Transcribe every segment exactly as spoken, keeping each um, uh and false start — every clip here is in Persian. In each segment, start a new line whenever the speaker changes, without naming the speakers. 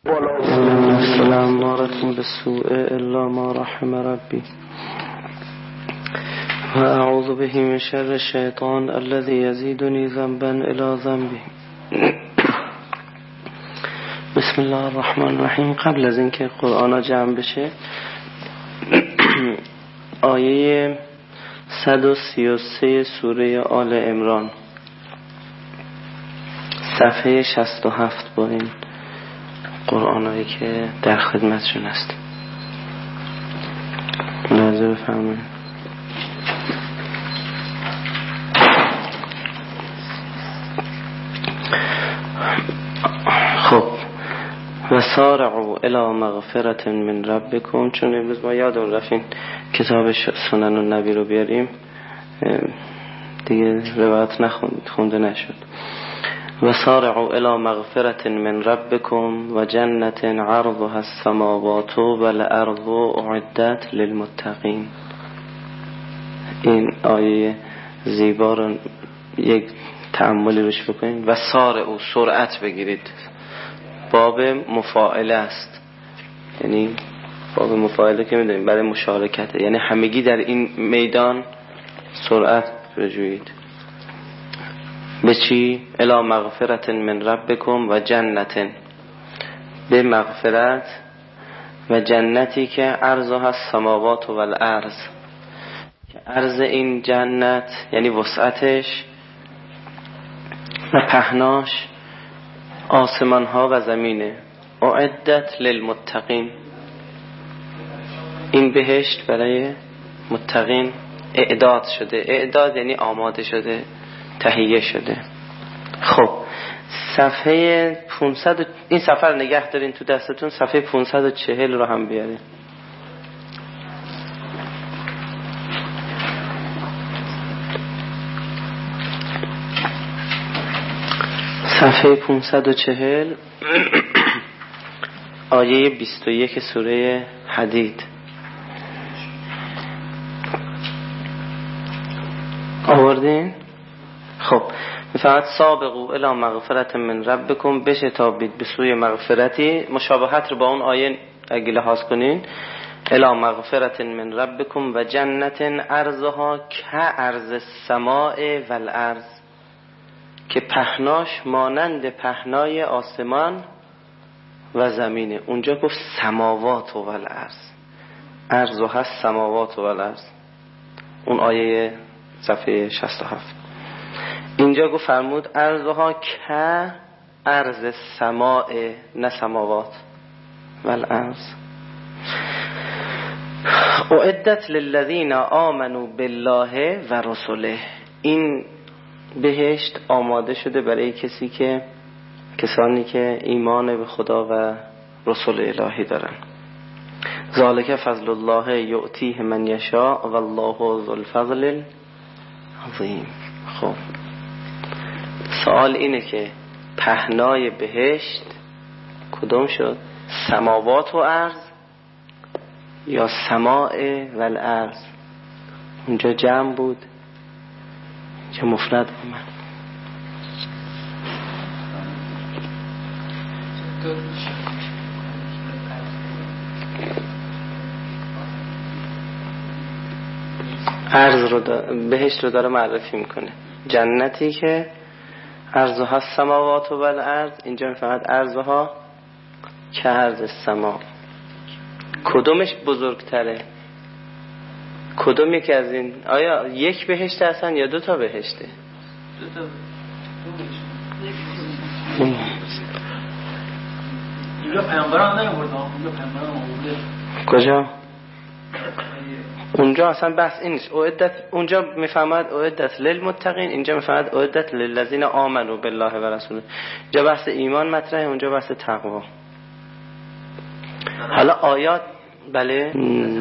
السلام نارتم بالسوء إلا ما رحم ربي وأعوذ به من شر الشيطان الذي يزيدني ذنبا إلى ذنبي. بسم الله الرحمن الرحیم. قبل از اینکه قرآن جمع بشه آیه صد و سی و سه سوره آل عمران صفحه شصت و هفت با این قرآنایی که در خدمتشون است لازم بفهمه. خب و سارعوا الی مغفرة من ربکم، چون امروز ما یادم رفتین کتاب سنن النبی رو بیاریم دیگه روایت نخوند خونده نشد. و سارعوا الی مغفرة من ربکم و جنة عرضها السماوات والارض اعدت للمتقین. این آیه زیبا رو یک تأملی روش بکنید. و سارعوا، سرعت بگیرید، باب مفاعله است، یعنی باب مفاعله که میدونیم برای مشارکته، یعنی همگی در این میدان سرعت بجویید. به چی؟ الی مغفرة من ربکم و جنة، به مغفرت و جنتی که عرضها السماوات و الارض، که عرض این جنت یعنی وسعتش و پهناش آسمان ها و زمینه. اعدت للمتقین، این بهشت برای متقین اعداد شده. اعداد یعنی آماده شده، تهیه شده. خب صفحه پانصد، این صفحه رو نگه دارین تو دستتون، صفحه پانصد و چهل رو هم بیارین. صفحه پانصد و چهل آیه بیست و یک سوره حدید. آوردین؟ خب میفرماید سابقوا الی مغفرة من ربکم، بشتابید به سوی مغفرتی. مشابهت رو با اون آیه اگه لحاظ کنین، الی مغفرة من ربکم و جنة عرضها کعرض السماء والارض، که پهناش مانند پهنای آسمان و زمینه. اونجا گفت سماوات و الارض، عرض هست سماوات و الارض، اون آیه صفحه شصت و هفت. اینجا گفت فرمود عرضها که عرض سماء، نه سماوات، و الارض. اعدت للذین آمنوا بالله و رسوله، این بهشت آماده شده برای کسی که کسانی که ایمان به خدا و رسول الهی دارن. ذالک فضل الله یؤتیه من یشاء والله ذو الفضل العظیم. خب سوال اینه که پهنای بهشت کدوم شد؟ سماوات و ارض یا سماع و الارض؟ اونجا جمع بود که مفرد اومد. ارض رو داره، بهشت رو داره معرفی میکنه. جنتی که ارضها السماوات و الارض، اینجا میفهمد ارضها که ارض السما. کدومش بزرگتره؟ کدوم یکی از این؟ آیا یک بهشت هستن یا دو تا بهشته؟ دو تا. اینجا پیامبران نمی‌بردن، اونجا پیامبران آورده. کجا؟ اونجا اصلا بحث این نیست. اعدت اونجا میفهمد اعدت للمتقین، اینجا میفهمد اعدت للذین آمنوا بالله و رسوله. اینجا بحث ایمان مطرحه، اونجا بحث تقوا. حالا آیات بله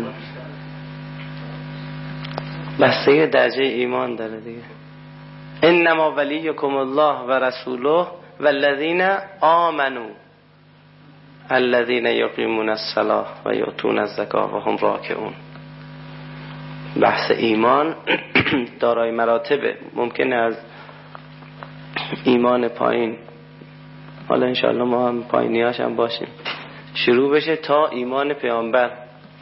بسته درجه ایمان داره دیگه. انما ولیکم الله و رسوله والذین آمنوا الذین یقیمون الصلاة و یؤتون الزکاة و هم راکعون. بحث ایمان دارای مراتبه. ممکنه از ایمان پایین حالا انشاءالله ما هم پایینیاش هم باشیم. شروع بشه تا ایمان پیامبر.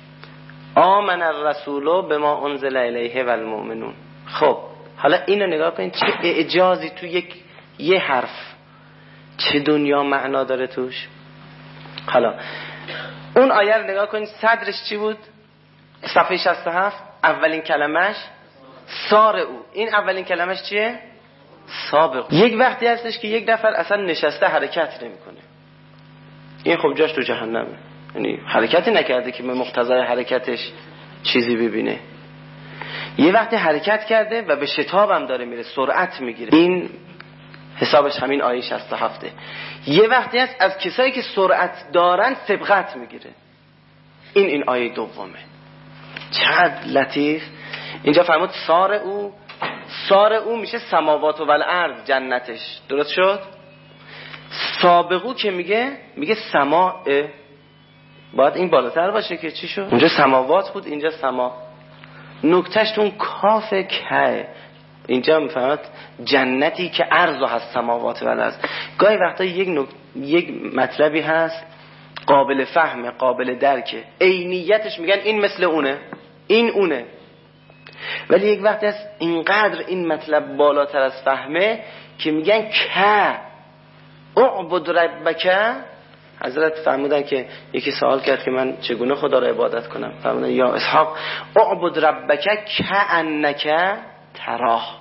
آمن الرسول بما انزل الیه و المؤمنون. خب حالا اینو نگاه کنید چه اعجازی تو یک یه حرف، چه دنیا معنا داره توش. حالا اون آیه رو نگاه کنید، صدرش چی بود؟ صفحه شصت و هفت اولین کلمش سار او. این اولین کلمش چیه؟ سابق. یک وقتی هستش که یک نفر اصلا نشسته حرکت نمیکنه، این خب جاش تو جهنمه، یعنی حرکتی نکرده که به مقتضای حرکتش چیزی ببینه. یه وقتی حرکت کرده و به شتاب هم داره میره، سرعت میگیره، این حسابش همین آیه شصت و هفت. یه وقتی هست از کسایی که سرعت دارن سبقت میگیره، این این آیه دومه. چقدر لطیف. اینجا فرمود سار او، سار او میشه سماوات و الارض، جنتش. درست شد؟ سابقو که میگه میگه سماء، باید این بالاتر باشه که چی شد؟ اونجا سماوات بود، اینجا سما. نکتهش تو اون کاف که، اینجا میفهمد جنتی که عرض هست سماوات و الارض. گاهی وقتا یک نک... یک مطلبی هست قابل فهمه، قابل درکه، عینیتش میگن این مثل اونه، این اونه، ولی یک وقتی هست اینقدر این مطلب بالاتر از فهمه که میگن که اعبد ربک. حضرت فرمودن که یکی سوال کرد که من چگونه خدا را عبادت کنم، فرمودن یا اسحاق اعبد ربک کأنک تراه،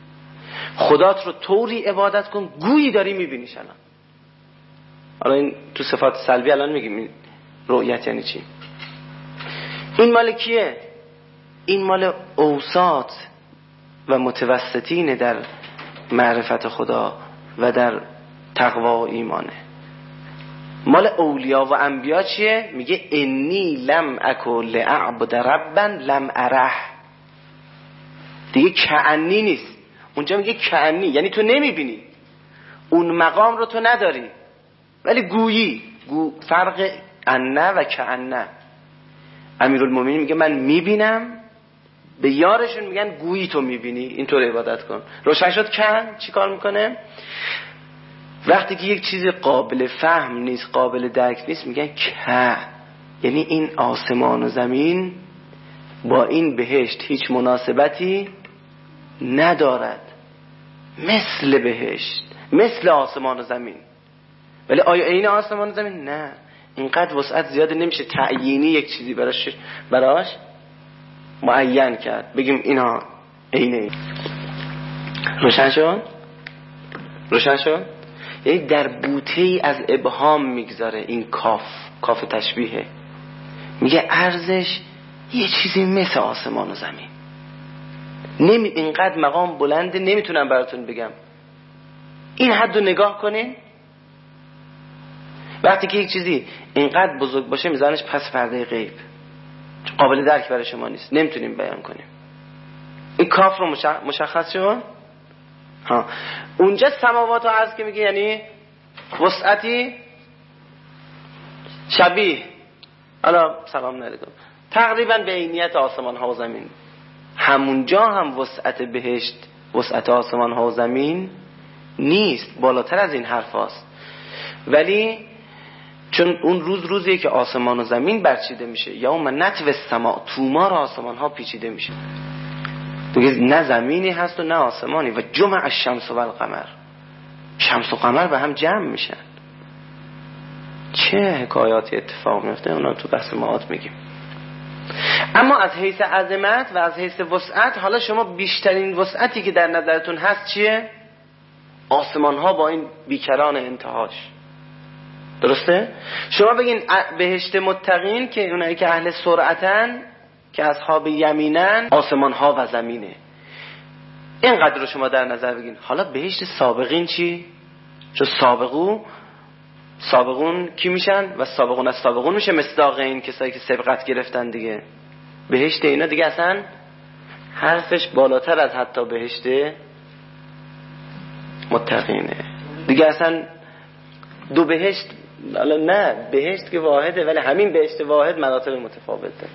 خدات رو طوری عبادت کن گویی داری میبینیش. الان حالا این تو صفات سلبی الان میگیم رؤیت یعنی چی. این مال کیه؟ این مال اوساط و متوسطین در معرفت خدا و در تقوا و ایمانه. مال اولیا و انبیا چیه؟ میگه انی لم اکو لأعبد ربا لم اره. دیگه کعنی نیست، اونجا میگه کعنی یعنی تو نمیبینی، اون مقام رو تو نداری ولی گویی. گو فرق انه و کعنه. امیرالمومنین میگه من میبینم، به یارشون میگن گویی تو میبینی، اینطور عبادت کن. روشن شد. کن چی کار میکنه؟ وقتی که یک چیز قابل فهم نیست، قابل درک نیست، میگن که، یعنی این آسمان و زمین با این بهشت هیچ مناسبتی ندارد، مثل بهشت، مثل آسمان و زمین. ولی آیا این آسمان و زمین؟ نه، اینقدر وسعت زیاده نمیشه تعیینی یک چیزی براش براش معین کرد بگیم اینا اینه. روشن شد؟ روشن شد؟ یعنی در بوته ای از ابهام میگذاره این کاف، کاف تشبیهه، میگه ارزش یه چیزی مثل آسمان و زمین. نمی اینقدر مقام بلنده نمیتونم براتون بگم. این حدو نگاه کنین. وقتی که یک چیزی اینقدر بزرگ باشه میذارنش پس پرده غیب، قابل درک برای شما نیست، نمیتونیم بیان کنیم. این کاف رو مشخص شد؟ ها. اونجا سماوات و عرض که میگه یعنی وسعتی شبیه، حالا سلام علیکم، تقریبا به عینیت آسمان ها و زمین. همونجا هم وسعت بهشت وسعت آسمان ها و زمین نیست، بالاتر از این حرف هاست. ولی چون اون روز روزیه که آسمان و زمین برچیده میشه، یوم نطوی السماء، تومار آسمان ها پیچیده میشه دیگه، نه زمینی هست و نه آسمانی. و جمع الشمس و القمر، شمس و قمر به هم جمع میشن. چه حکایاتی اتفاق میفته اونا تو بحث معاد میگیم. اما از حیث عظمت و از حیث وسعت، حالا شما بیشترین وسعتی که در نظرتون هست چیه؟ آسمان ها با این بیکران انتهاش. درسته؟ شما بگین بهشت متقین که اونایی که اهل سرعتن، که اصحاب یمینن، آسمان ها و زمینه، اینقدر رو شما در نظر بگین. حالا بهشت سابقین چی؟ چون سابقو سابقون کی میشن؟ و سابقون از سابقون میشه مصداق این کسایی که سبقت گرفتن دیگه. بهشت اینا دیگه اصلا حرفش بالاتر از حتی بهشت متقینه دیگه. اصلا دو بهشت، نه بهشت که واحده، ولی همین بهشت واحد مراتب متفاوت داره.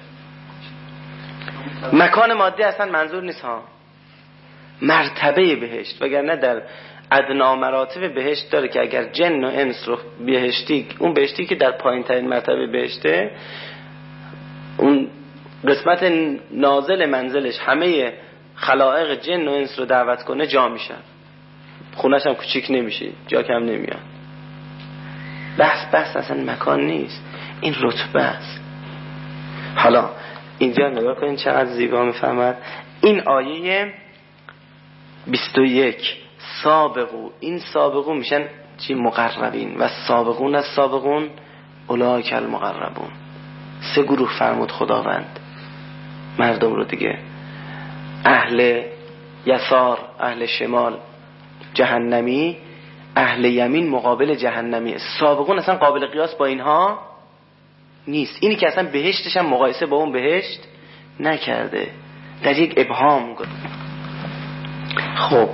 مکان مادی اصلا منظور نیست ها، مرتبه بهشت. وگرنه در ادنا مراتب بهشت داره که اگر جن و انس رو بهشتی، اون بهشتی که در پایین ترین مرتبه بهشته، اون قسمت نازل منزلش همه خلائق جن و انس رو دعوت کنه جا میشن، خونش هم کوچیک نمیشه، جا کم نمیاد. بحث بحث اصلا مکان نیست، این رتبه است. حالا اینجا نگاه کنین چقدر زیبا میفهمد. این آیه بیست و یک سابقو، این سابقو میشن چی؟ مقربین. و سابقون از سابقون اولئک المقربون. سه گروه فرمود خداوند مردم رو دیگه. اهل یسار، اهل شمال جهنمی، اهل یمین مقابل جهنمی. سابقون اصلا قابل قیاس با اینها نیست. اینی که اصلا بهشتش هم مقایسه با اون بهشت نکرده، در یک ابهام گفت. خب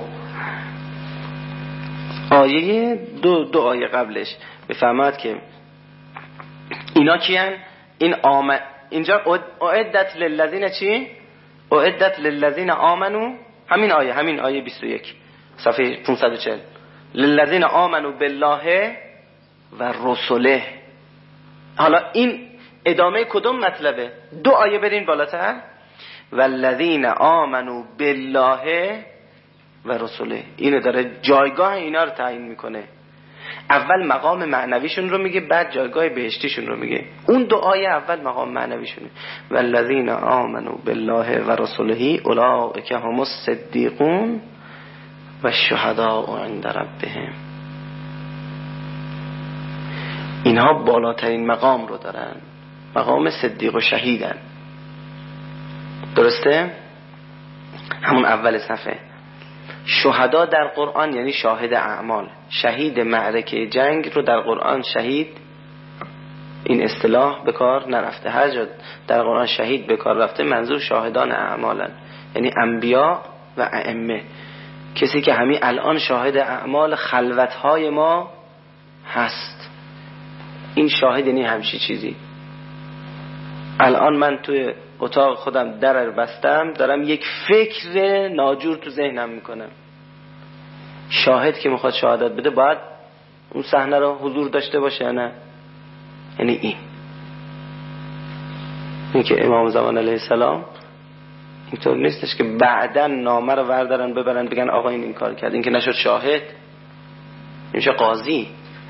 آیه دو, دو آیه قبلش بفهمد که اینا کیان؟ این آمن، اینجا اعدت للذین چی؟ اعدت للذین آمنو، همین آیه، همین آیه بیست و یک صفحه پانصد و چهل. للذین آمنو بالله و رسوله. حالا این ادامه کدوم مطلبه؟ دو آیه برین بالاتر. والذین آمنو بالله و رسوله، اینو داره جایگاه اینا رو تعیین میکنه. اول مقام معنویشون رو میگه، بعد جایگاه بهشتیشون رو میگه. اون دو آیه اول مقام معنویشونه. والذین آمنو بالله و رسوله اولئک هم الصدیقون و الشهداء عند ربهم. اینها بالاترین مقام رو دارن، مقام صدیق و شهیدن. درسته؟ همون اول صفحه. شهدا در قرآن یعنی شاهد اعمال. شهید معرکه جنگ رو در قرآن شهید، این اصطلاح به کار نرفته. هر جا در قرآن شهید به کار رفته منظور شاهدان اعمالن، یعنی انبیا و ائمه. کسی که همین الان شاهد اعمال خلوتهای ما هست. این شاهد یعنی همچی چیزی. الان من توی اتاق خودم در رو بستم، دارم یک فکر ناجور تو ذهنم میکنم. شاهد که میخواد شهادت بده باید اون صحنه رو حضور داشته باشه یا نه؟ یعنی این این که امام زمان علیه السلام اینطور نیستش که بعداً نامه رو وردارن ببرن بگن آقا این این کار کرد. این که نشد شاهد، میشه قاضی.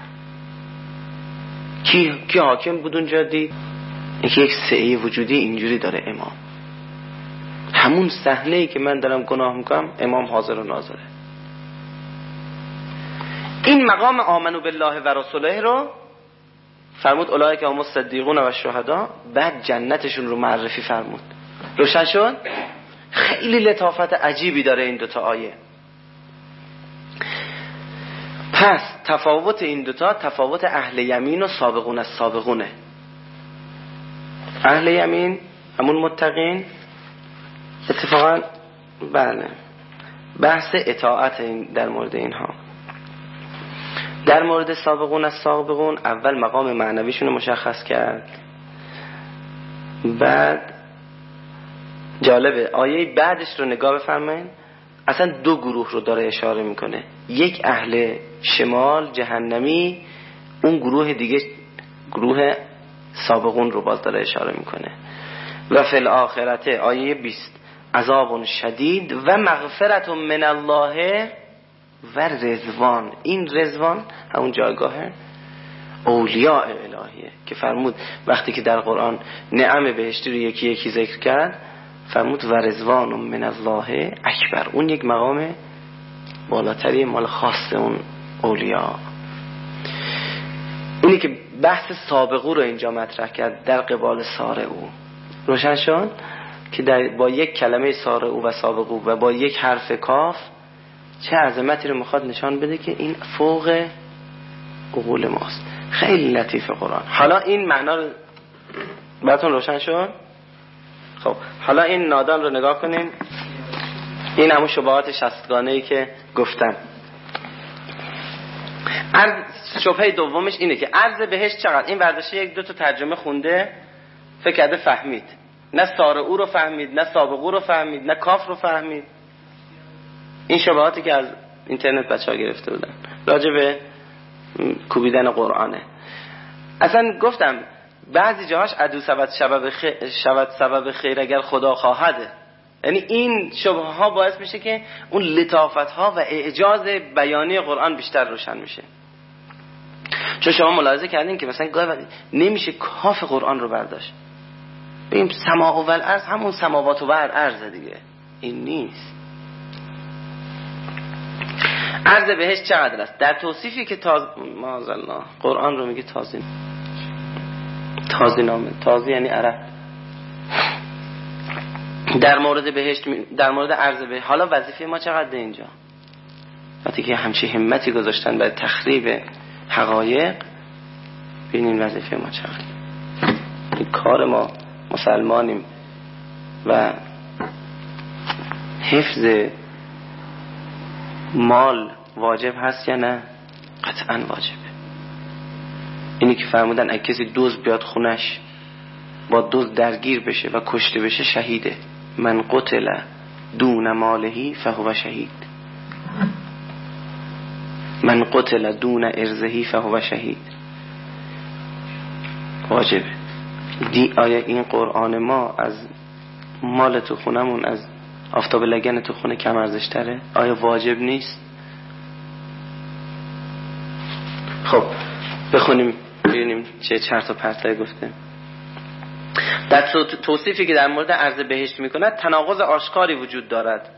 کی کی حاکم بود اونجا؟ دید یکی یک سعی وجودی اینجوری داره امام. همون صحنه‌ای که من دارم گناه میکنم امام حاضر و ناظره. این مقام آمنو بالله و رسوله رو فرمود اولئک هم الصدیقون و الشهداء. بعد جنتشون رو معرفی فرمود. روشن شد؟ خیلی لطافت عجیبی داره این دوتا آیه. پس تفاوت این دوتا تفاوت اهل یمین و سابقون از سابقونه. اهل یمین همون متقین، اتفاقا بله بحث اطاعت این در مورد اینها. در مورد سابقون از سابقون اول مقام معنویشون رو مشخص کرد. بعد جالبه آیه بعدش رو نگاه بفرمایید، اصلا دو گروه رو داره اشاره میکنه. یک اهل شمال جهنمی، اون گروه دیگه گروه سابقون رو باز داره اشاره میکنه. و فی الاخرته آیه بیست عذاب شدید و مغفرت من الله و رضوان. این رضوان همون جایگاه اولیاء الهیه که فرمود وقتی که در قرآن نعم بهشتی رو یکی یکی ذکر کرد فرمود و رضوان من الله اکبر. اون یک مقام بالاتری مال خاص اون اولیاء. اینی که بحث سابقو رو اینجا مطرح کرد در قبال سارعو. روشن شد که در با یک کلمه سارعو و سابقو و با یک حرف کاف چه عظمتی رو میخواد نشان بده که این فوق عقول ماست. خیلی لطیف قرآن. حالا این معنا رو براتون روشن شد؟ خب حالا این نادان رو نگاه کنین. این همون شبهات شصتگانه‌ای که گفتم. عرض شبهه دومش اینه که عرض بهش چقدر. این ورداشه یک دو تا ترجمه خونده فکر کرده فهمید، نه سارعو رو فهمید، نه سابقو رو فهمید، نه کاف رو فهمید. این شبهاتی که از اینترنت بچه‌ها گرفته بودن، راجع به کوبیدن قرآنه. اصلا گفتم بعضی جاهاش عدو سبب سبب خیر شود سبب خیر اگر خدا خواهده، یعنی این شبهه ها باعث میشه که اون لطافت ها و اعجاز بیانی قرآن بیشتر روشن میشه. چون شما ملاحظه کردین که مثلا گاهی نمیشه کاف قرآن رو برداشت، ببین سماع و الارض همون سماوات و الارض دیگه، این نیست. عرض بهشت چقدر است؟ در توصیفی که تاز معاذالله قرآن رو میگه تازی تازی نامه، تازی یعنی عرب. در مورد بهشت می... در مورد عرض بهشت، حالا وظیفه ما چقدر اینجا؟ وقتی که همچین همتی گذاشتن برای تخریب حقایق، ببینین وظیفه ما چقدر. این کار ما مسلمانیم و حفظ مال واجب هست یا نه؟ قطعا واجبه. اینی که فرمودن اگه کسی دزد بیاد خونش با دزد درگیر بشه و کشته بشه شهیده. من قتل دون مالهی فهو شهید، من قتل دون ارزهی فهو شهید. واجبه. دی آیا این قرآن ما از مال تو خونمون، از آفتاب لگن تو خونه کم ارزش تره؟ آیا واجب نیست؟ خب بخونیم ببینیم چه چرت و پرتایی گفته. در توصیفی که در مورد عرض بهشت میکند تناقض آشکاری وجود دارد.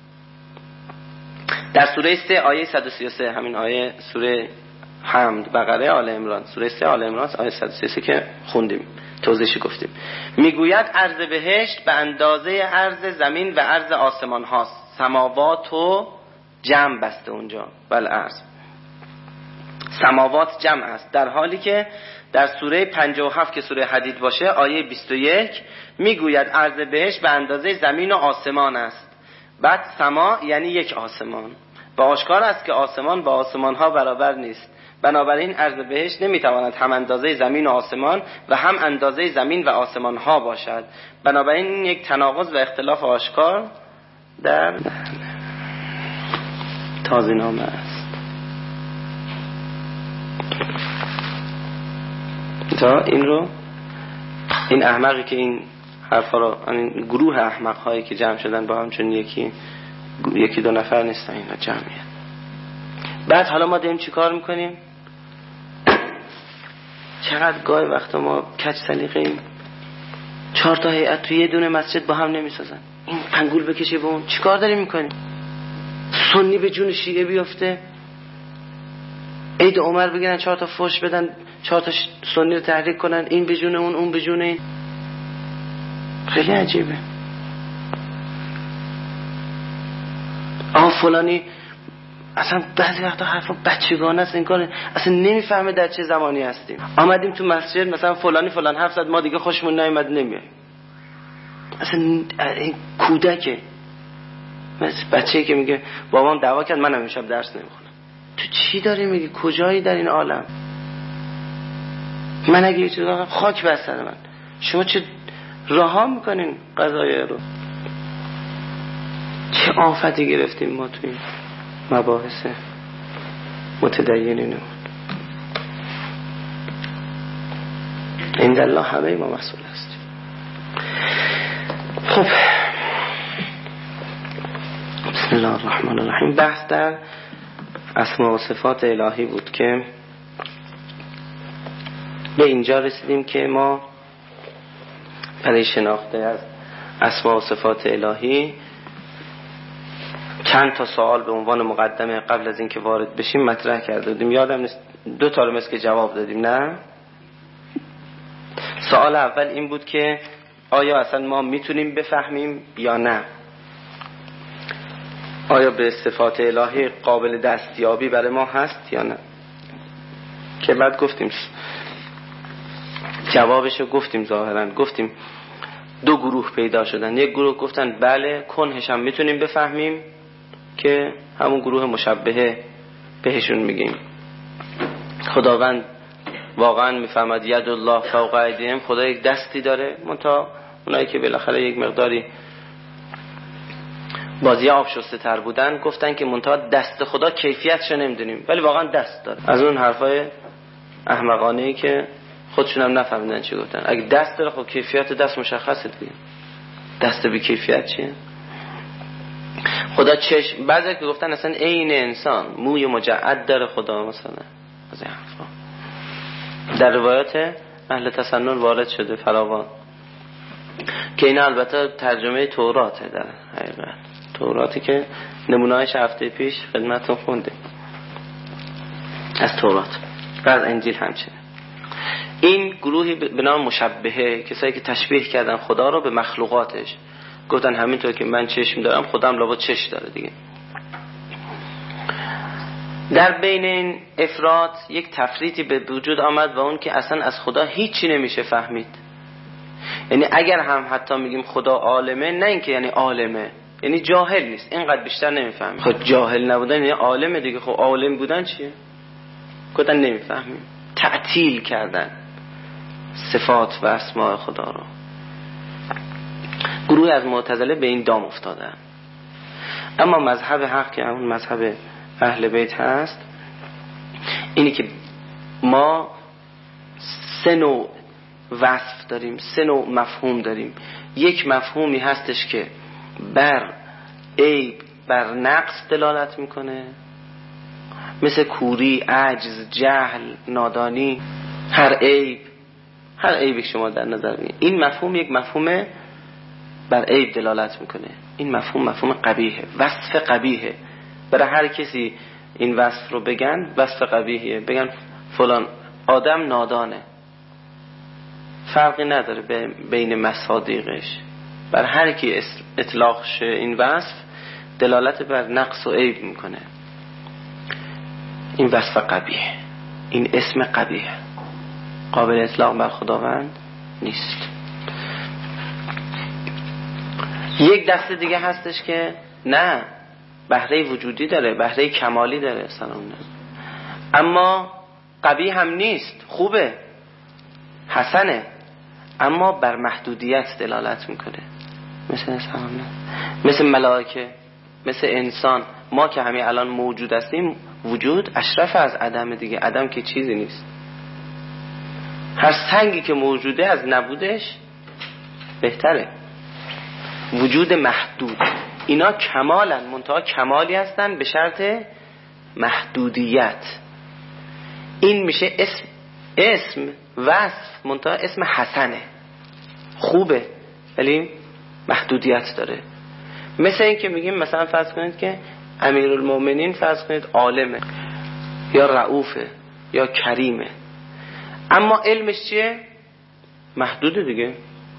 در سوره سه آیه صد و سی و سه، همین آیه سوره حمد، بقره، آل عمران، سوره سه آل عمران آیه صد و سی و سه که خوندیم توضیحش گفتیم، میگوید عرض بهشت به اندازه عرض زمین و عرض آسمان هاست. سماوات و جمع بسته اونجا، بل عرض سماوات جمع است، در حالی که در سوره پنجاه و هفت که سوره حدید باشه آیه بیست و یک میگوید عرض بهشت به اندازه زمین و آسمان است. بعد سما یعنی یک آسمان، با آشکار است که آسمان با آسمان ها برابر نیست، بنابراین عرض بهشت نمیتواند هم اندازه زمین و آسمان و هم اندازه زمین و آسمان ها باشد. بنابراین این یک تناقض و اختلاف آشکار در تازینامه است. تا این رو این احمقی که این حرفا رو، این گروه احمق هایی که جمع شدن با هم، چون یکی یکی دو نفر نیستن، اینا جمعیت. بعد حالا ما داریم چی کار میکنیم؟ چقدر گاهی وقتا ما کج سلیقه ایم، چهار تا هیئت توی یه دونه مسجد با هم نمیسازن، این پنگول بکشه به اون. چی کار داریم میکنیم؟ سنی به جون شیعه بیفته، عید عمر بگیرن چهار تا فوش بدن، چهار تا سنی رو تحریک کنن، این به جون اون، اون به جون این. خیلی عجیبه. آه فلانی اصلا بعضی وقتا حرفا بچگانه است، این کار اصلا نمیفهمه در چه زمانی هستیم. آمدیم تو مسجد مثلا فلانی فلان حرف زد، ما دیگه خوشمون نیومد نمیایم. اصلا این کودکه، مثل بچه‌ای که میگه بابام دعوا کرد منم امشب درس نمیخونم. تو چی داری میگی؟ کجایی در این عالم؟ من اگه یه چیز دارم خاک بر سر من. شما چه رها میکنین قضایه رو؟ چه آفتی گرفتیم ما توی مباحث متدینینمون. عند الله همه ما مسئول هستیم. خب بسم الله الرحمن الرحیم. بحث در اسماء و صفات الهی بود که به اینجا رسیدیم که ما برای شناخته از اسماء و صفات الهی چند تا سوال به عنوان مقدمه قبل از اینکه وارد بشیم مطرح کرده بودیم. یادم نیست دو تا رو مثل که جواب دادیم، نه؟ سوال اول این بود که آیا اصلا ما میتونیم بفهمیم یا نه؟ آیا به صفات الهی قابل دستیابی برای ما هست یا نه؟ که بعد گفتیم جوابشو گفتیم، ظاهرا گفتیم دو گروه پیدا شدن. یک گروه گفتن بله کنهش هم میتونیم بفهمیم، که همون گروه مشبهه بهشون میگیم خداوند واقعا میفهمد ید الله فوق ایدیهم، خدا یک دستی داره، منتها اونایی که بالاخره یک مقداری بازی آب شسته تر بودن، گفتن که منتها دست خدا کیفیتش نمیدونیم، ولی واقعا دست داره. از اون حرفای احمقانه‌ای که خودشون هم نفهمیدن چی گفتن. اگه دست داره خب کیفیت دست مشخصه دیگه. دست بی کیفیت چیه؟ خدا چشم، بعضی که گفتن اصلا عین انسان موی مجعد داره خدا مثلا، از این حرفا در روایات اهل تسنن وارد شده فراوان، که این البته ترجمه توراته. در حقیقت توراتی که نمونه‌اش هفته پیش خدمتتون خوندیم از تورات و از انجیل همچنین. این گروهی به نام مشبهه، کسایی که تشبیه کردن خدا رو به مخلوقاتش، گفتن همینطور که من چشم دارم خودم لابد چشم داره دیگه. در بین این افراد یک تفریطی به وجود آمد و اون که اصلا از خدا هیچی نمیشه فهمید. یعنی اگر هم حتی میگیم خدا عالمه، نه اینکه یعنی عالمه، یعنی جاهل نیست، اینقدر بیشتر نمیفهمیم. خب جاهل نبودن یعنی عالمه دیگه. خب عالم بودن چیه؟ گفتن نمیفهمیم، تعطیل کردن صفات و اسماء خدا رو. گروه از معتزله به این دام افتادن. اما مذهب حق که اون مذهب اهل بیت هست، اینی که ما سه نوع وصف داریم، سه نوع مفهوم داریم. یک مفهومی هستش که بر عیب، بر نقص دلالت میکنه، مثل کوری، عجز، جهل، نادانی، هر عیب، هر عیبی که شما در نظر بگیرید. این مفهوم یک مفهوم بر عیب دلالت میکنه. این مفهوم مفهوم قبیحه، وصف قبیحه. برای هر کسی این وصف رو بگن وصف قبیحیه، بگن فلان آدم نادانه، فرقی نداره بین مصادیقش. بر هر کی اطلاق شه این وصف دلالت بر نقص و عیب میکنه. این وصف قبیح، این اسم قبیح، قابل اطلاق بر خداوند نیست. یک دسته دیگه هستش که نه، بهره وجودی داره، بهره کمالی داره، سلام نه، اما قبیح هم نیست، خوبه، حسنه، اما بر محدودیت دلالت میکنه. مثل سلام نه، مثل ملائکه، مثل انسان. ما که همین الان موجود هستیم، وجود اشرف از عدم دیگه. عدم که چیزی نیست. هر سنگی که موجوده از نبودش بهتره. وجود محدود، اینا کمالن، منتها کمالی هستن به شرط محدودیت. این میشه اسم، اسم وصف، منتها اسم حسنه، خوبه، ولی محدودیت داره. مثل این که میگیم مثلا فرض کنید که امیرالمومنین فرض کنید عالمه یا رؤوفه یا کریمه، اما علمش چیه؟ محدوده دیگه.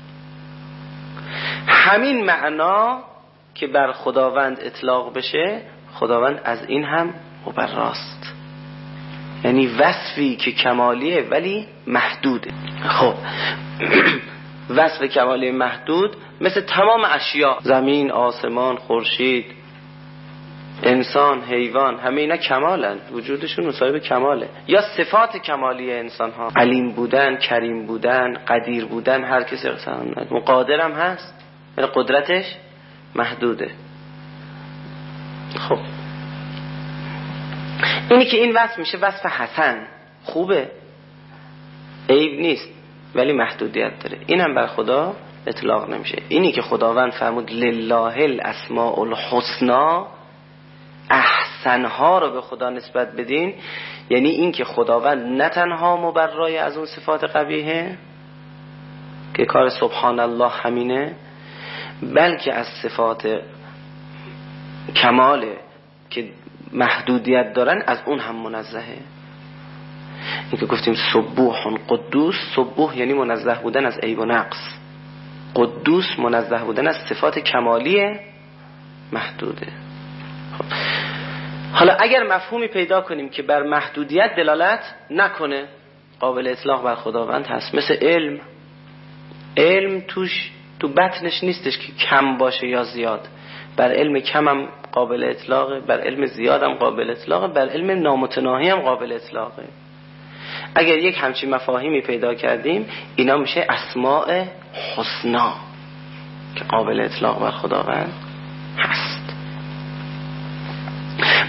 همین معنا که بر خداوند اطلاق بشه، خداوند از این هم مبراست. یعنی وصفی که کمالیه ولی محدوده. خب وصف کمالی محدود مثل تمام اشیاء، زمین، آسمان، خورشید، انسان، حیوان، همه اینا کمالن، وجودشون مصاحب کماله. یا صفات کمالی انسان ها، علیم بودن، کریم بودن، قدیر بودن، هر کسی قادر هم هست، ولی قدرتش محدوده. خب اینی که این وصف میشه وصف حسن، خوبه، عیب نیست، ولی محدودیت داره. اینم بر خدا اطلاق نمیشه. اینی که خداوند فرمود لله الاسماء الحسنا، احسنها رو به خدا نسبت بدین، یعنی این که خداوند نه تنها مبرای از اون صفات قبیحه که کار سبحان الله همینه، بلکه از صفات کماله که محدودیت دارن از اون هم منزهه. این که گفتیم سبوح قدوس، سبوح یعنی منزه بودن از عیب و نقص، قدوس منزه بودن از صفات کمالی محدوده. خب. حالا اگر مفهومی پیدا کنیم که بر محدودیت دلالت نکنه، قابل اطلاق بر خداوند هست، مثل علم. علم توش تو بطنش نیستش که کم باشه یا زیاد. بر علم کم هم قابل اطلاقه، بر علم زیاد هم قابل اطلاقه، بر علم نامتناهی هم قابل اطلاقه. اگر یک همچین مفاهیمی پیدا کردیم، اینا میشه اسماء حسنا که قابل اطلاق بر خداوند هست.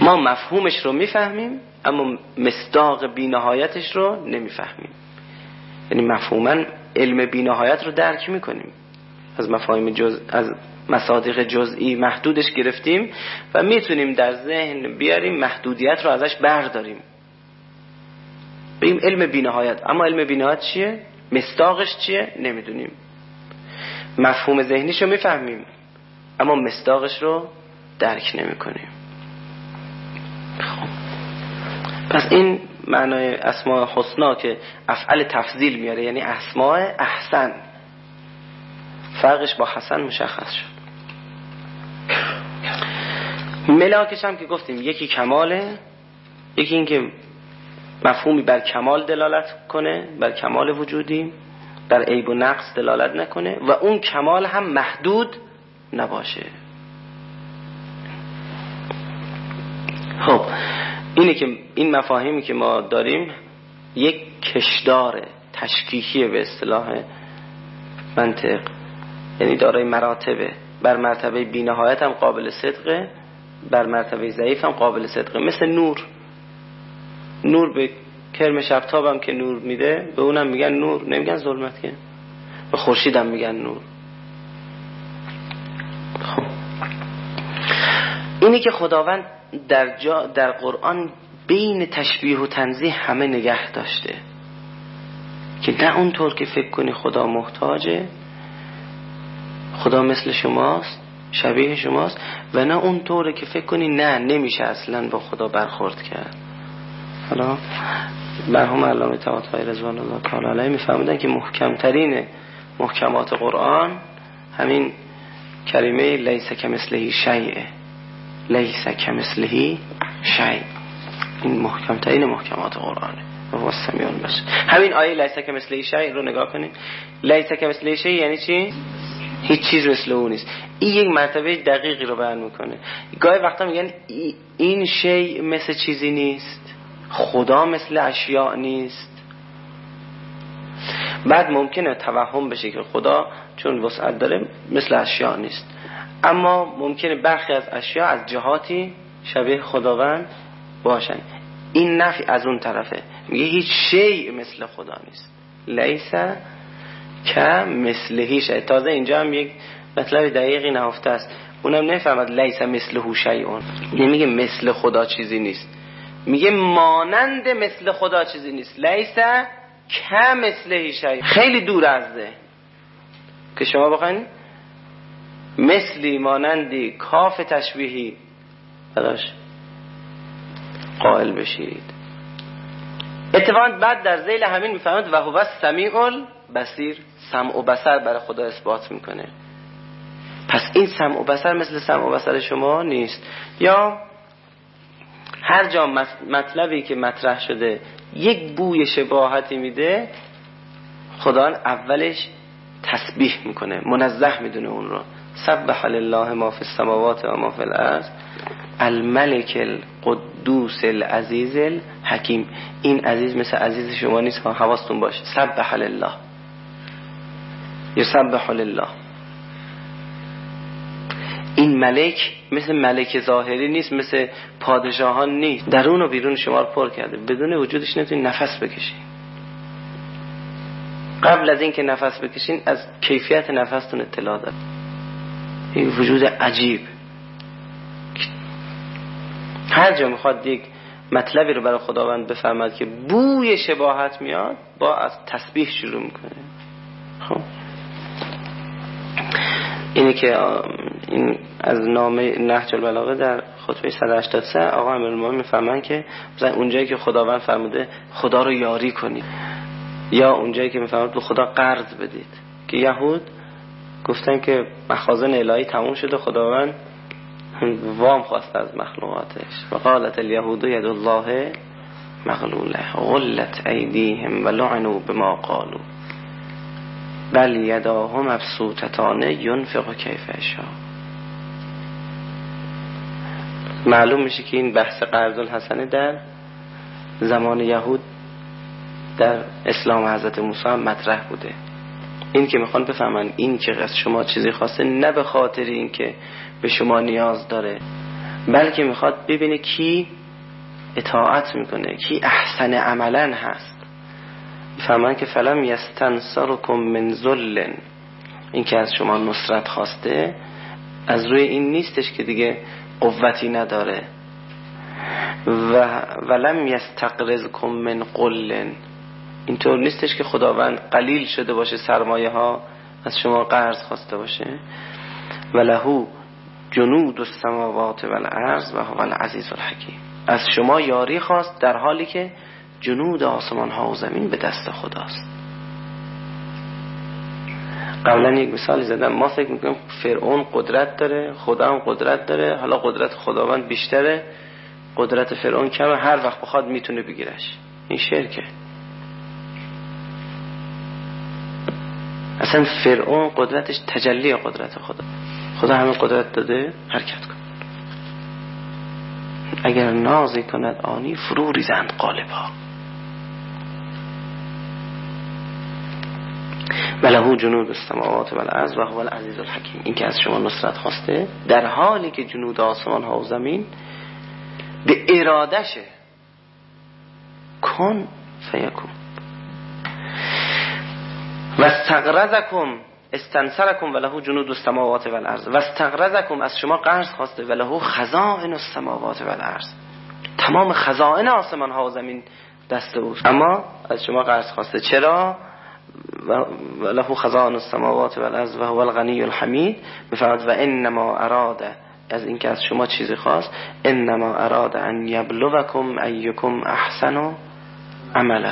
ما مفهومش رو میفهمیم اما مصداق بی‌نهایتش رو نمیفهمیم. یعنی مفهوما علم بی‌نهایت رو درک میکنیم، از مفاهیم جز از مصادیق جزئی محدودش گرفتیم و میتونیم در ذهن بیاریم محدودیت رو ازش برداریم بگیم علم بی‌نهایت. اما علم بی‌نهایت چیه؟ مصداقش چیه؟ نمیدونیم. مفهوم ذهنیش رو میفهمیم اما مصداقش رو درک نمیکنیم. پس این معنای اسماء حسنا که افعل تفضیل میاره، یعنی اسماء احسن. فرقش با حسن مشخص شد. ملاکش هم که گفتیم یکی کماله، یکی این که مفهومی بر کمال دلالت کنه، بر کمال وجودی، بر عیب و نقص دلالت نکنه و اون کمال هم محدود نباشه. خب اینه که این مفاهیمی که ما داریم یک کشدار تشکیکی به اصطلاح منطق، یعنی دارای مراتبه. بر مرتبه بی‌نهایت هم قابل صدقه، بر مرتبه ضعیف هم قابل صدقه. مثل نور، نور به کرم شبتاب هم که نور میده به اونم میگن نور، نمیگن ظلمت. که به خورشید هم میگن نور. خب اینی که خداوند در جا در قرآن بین تشبیه و تنزیه همه نگه داشته که نه اونطور که فکر کنی خدا محتاجه، خدا مثل شماست، شبیه شماست، و نه اونطوره که فکر کنی نه نمیشه اصلا با خدا برخورد کرد. حالا مرحوم علامه طباطبایی رضوان الله تعالی علیه میفهمیدن که محکمترین محکمات قرآن همین کلمه لیس کمثله شیء، لیس کمثله شیء، این محکمترین محکمات قرآنه. و سمیون باشه. همین آیه لیس کمثله شیء رو نگاه کنید. لیس کمثله شیء یعنی چی؟ هیچ چیز مثل اون نیست. این یک مرتبه دقیقی رو بیان میکنه. گاهی وقتا میگن این شیء مثل چیزی نیست، خدا مثل اشیاء نیست. بعد ممکنه توهم بشه که خدا چون وسعت داره مثل اشیاء نیست، اما ممکنه برخی از اشیاء از جهاتی شبیه خداوند باشن. این نفی از اون طرفه، میگه هیچ شیء مثل خدا نیست. لیس کمثله شیء. تازه اینجا هم یک مطلب دقیقی نهفته است. اونم نفهمد لیس مثله شیء، نمیگه مثل خدا چیزی نیست، میگه مانند مثل خدا چیزی نیست. لیس کمثله شیء خیلی دور ازه که شما بخواین مثلی مانندی کاف تشبیهی براش قائل بشید. اتفاقا بعد در ذیل همین میفهمد و هو السمیع البصیر، سمع و بصر برای خدا اثبات میکنه. پس این سمع و بصر مثل سمع و بصر شما نیست. یا هر جا مطلبی که مطرح شده یک بوی شباهتی میده، خدا اولش تسبیح میکنه، منزه میدونه اون رو. سبح لله ما فی السماوات و ما فی الارض الملک القدوس العزیز الحکیم. این عزیز مثل عزیز شما نیست، حواستون باشه. سبح لله، یسبح لله. این ملک مثل ملک ظاهری نیست، مثل پادشاهان نیست، درون و بیرون شما رو پر کرده. بدون وجودش نمیتونید نفس بکشید. قبل از این که نفس بکشین از کیفیت نفستون اطلاع دارید. این وجود عجیب. هر جا میخواد یک مطلبی رو برای خداوند بفرماد که بوی شباهت میاد، با از تسبیح شروع میکنه. خب اینه که این از نامه نهج البلاغه در خطبه صد و هشتاد و سه آقا امیرالمومنین میفهمن که مثلا اونجایی که خداوند فرموده خدا رو یاری کنید، یا اونجایی که میفرماد به خدا قرض بدید، که یهود گفتن که مخازن الهی تموم شده، خداوند وام خواست از مخلوقاتش. و قالت الیهود ید الله مغلوله غلت ایدیهم و لعنوا بما قالوا بل یداه مبسوطتان ینفق کیف یشاء. معلوم میشه که این بحث قرض الحسنه در زمان یهود در اسلام حضرت موسی هم مطرح بوده. این که میخوان بفهمن این که از شما چیزی خواسته نه به خاطر این که به شما نیاز داره، بلکه میخواد ببینه کی اطاعت میکنه، کی احسن عملا هست. میفهمن که فلم یستنصرکم من ذل، این که از شما نصرت خواسته از روی این نیستش که دیگه قوتی نداره. و ولم یستقرضکم من قل، اینطور نیستش که خداوند قلیل شده باشه سرمایه ها از شما قرض خواسته باشه. ولهو جنود السماوات والارض و هو العزیز الحکیم، از شما یاری خواست در حالی که جنود آسمان ها و زمین به دست خداست. قبلا یک مثالی زدم، ما فکر میکنیم فرعون قدرت داره، خدا هم قدرت داره، حالا قدرت خداوند بیشتره، قدرت فرعون کمه، هر وقت بخواد میتونه بگیرش. این شرکه. اصلا فرعون قدرتش تجلی قدرت خدا. خدا همه قدرت داده، حرکت کن. اگر نازی کند آنی فرو ریزند قالبها. ولهو جنود السماوات والارض و هو العزیز الحکیم، این که از شما نصرت خواسته در حالی که جنود آسمان ها و زمین به ارادشه کن فیکون. و استغرزکم استنصرکم ولهو جنود السماوات والارض، و استغرزکم از شما قرض خواسته ولهو خزائن السماوات والارض، تمام خزائن آسمان ها و زمین دست اوست، اما از شما قرض خواسته. چرا؟ ولهو خزائن السماوات والارض و هو الغنی الحمید. میفرماید و انما اراد، از این که از شما چیزی خواست، انما اراد ان یبلوکم ایکم احسن عملا،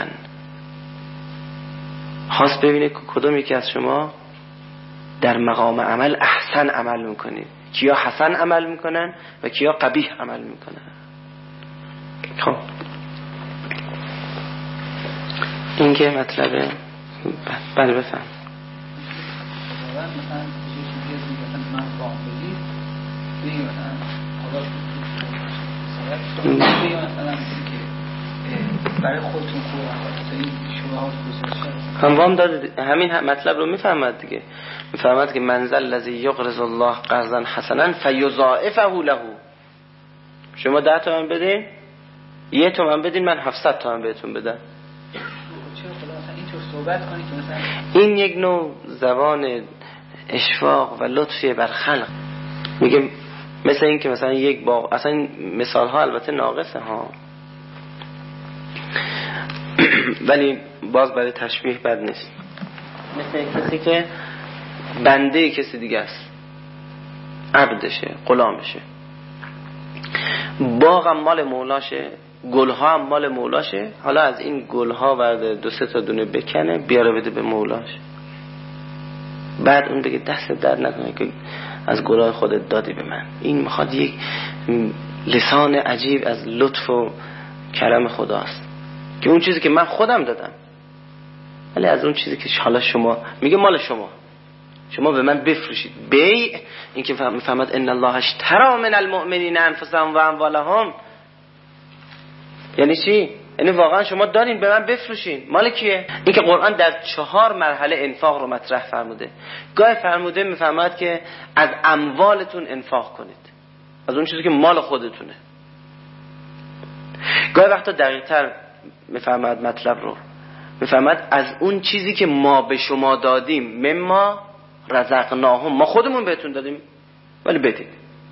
خواست ببینه کدومی که از شما در مقام عمل احسن عمل میکنید، کیا حسن عمل میکنن و کیا قبیح عمل میکنن. خب این که مطلبه. بله بفهم.
مثلا من واقعی بگیم مثلا مثلا که برای خودتون خوبه این شبهات گذاشته
هم وام داده، همین مطلب رو میفهمد دیگه. میفهمد که منزل الذی یقرض الله قرضا حسنا فیضاعفه له. شما ده تومن بدین، یه تومن بدین، من هفتصد تومن بهتون بدم. این یک نوع زبان اشفاق و لطفی بر خلق. میگه مثل این که مثلا یک باغ، اصلا این مثال ها البته ناقصه ها ولی باز برای تشبیه بد نیست. مثل این کسی که بنده کسی دیگه است، عبدشه، غلامشه، باغ هم مال مولاشه، گلها هم مال مولاشه، حالا از این گلها ورده دو سه تا دونه بکنه بیاره بده به مولاش، بعد اون بگه دست درد نکنه که از گلهای خودت دادی به من. این میخواد یک لسان عجیب از لطف و کرم خداست که اون چیزی که من خودم دادم، ولی از اون چیزی که حالا شما میگه مال شما، شما به من بفروشید. بیع، این که میفهمد ان الله اشتری من المؤمنین انفسهم و اموالهم، یعنی چی؟ یعنی واقعا شما دارین به من بفروشین. مال کیه؟ این که قرآن در چهار مرحله انفاق رو مطرح فرموده. گاهی فرموده میفهمد که از اموالتون انفاق کنید، از اون چیزی که مال خودتونه. گاهی وقتا دقیق تر میفهمد مطلب رو، میفهمد از اون چیزی که ما به شما دادیم، مما رزقناهم، ما خودمون بهتون دادیم ولی بدید.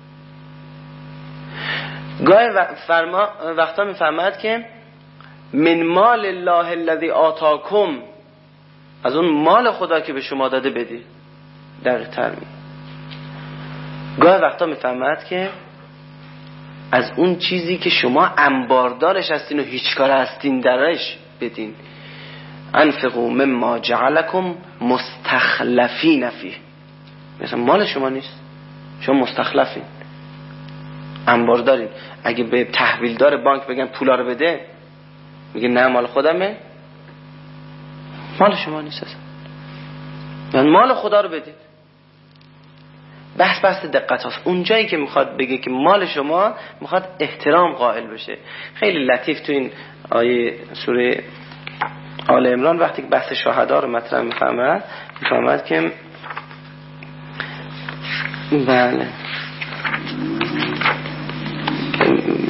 گاهی فرما وقتا میفهمد که من مال الله الذی آتاکم، از اون مال خدا که به شما داده بدید. دقیق تر می گاهی وقتا میفهمد که از اون چیزی که شما انباردارش هستین و هیچ کار هستین درش بدین. انفقوا مما جعلکم مستخلفین فیه، مثلا مال شما نیست، شما مستخلفین، انبار دارین. اگه به تحویلدار بانک بگن پولا رو بده، میگه نه مال خودمه، مال شما نیست اصلا، یعنی مال خدا رو بدید. بحث بحث دقت هاست. اون جایی که میخواد بگه که مال شما، میخواد احترام قائل بشه. خیلی لطیف تو این آیه سوره آل عمران وقتی که بحث شهدا رو مطرح میفهمد، میفهمد که بله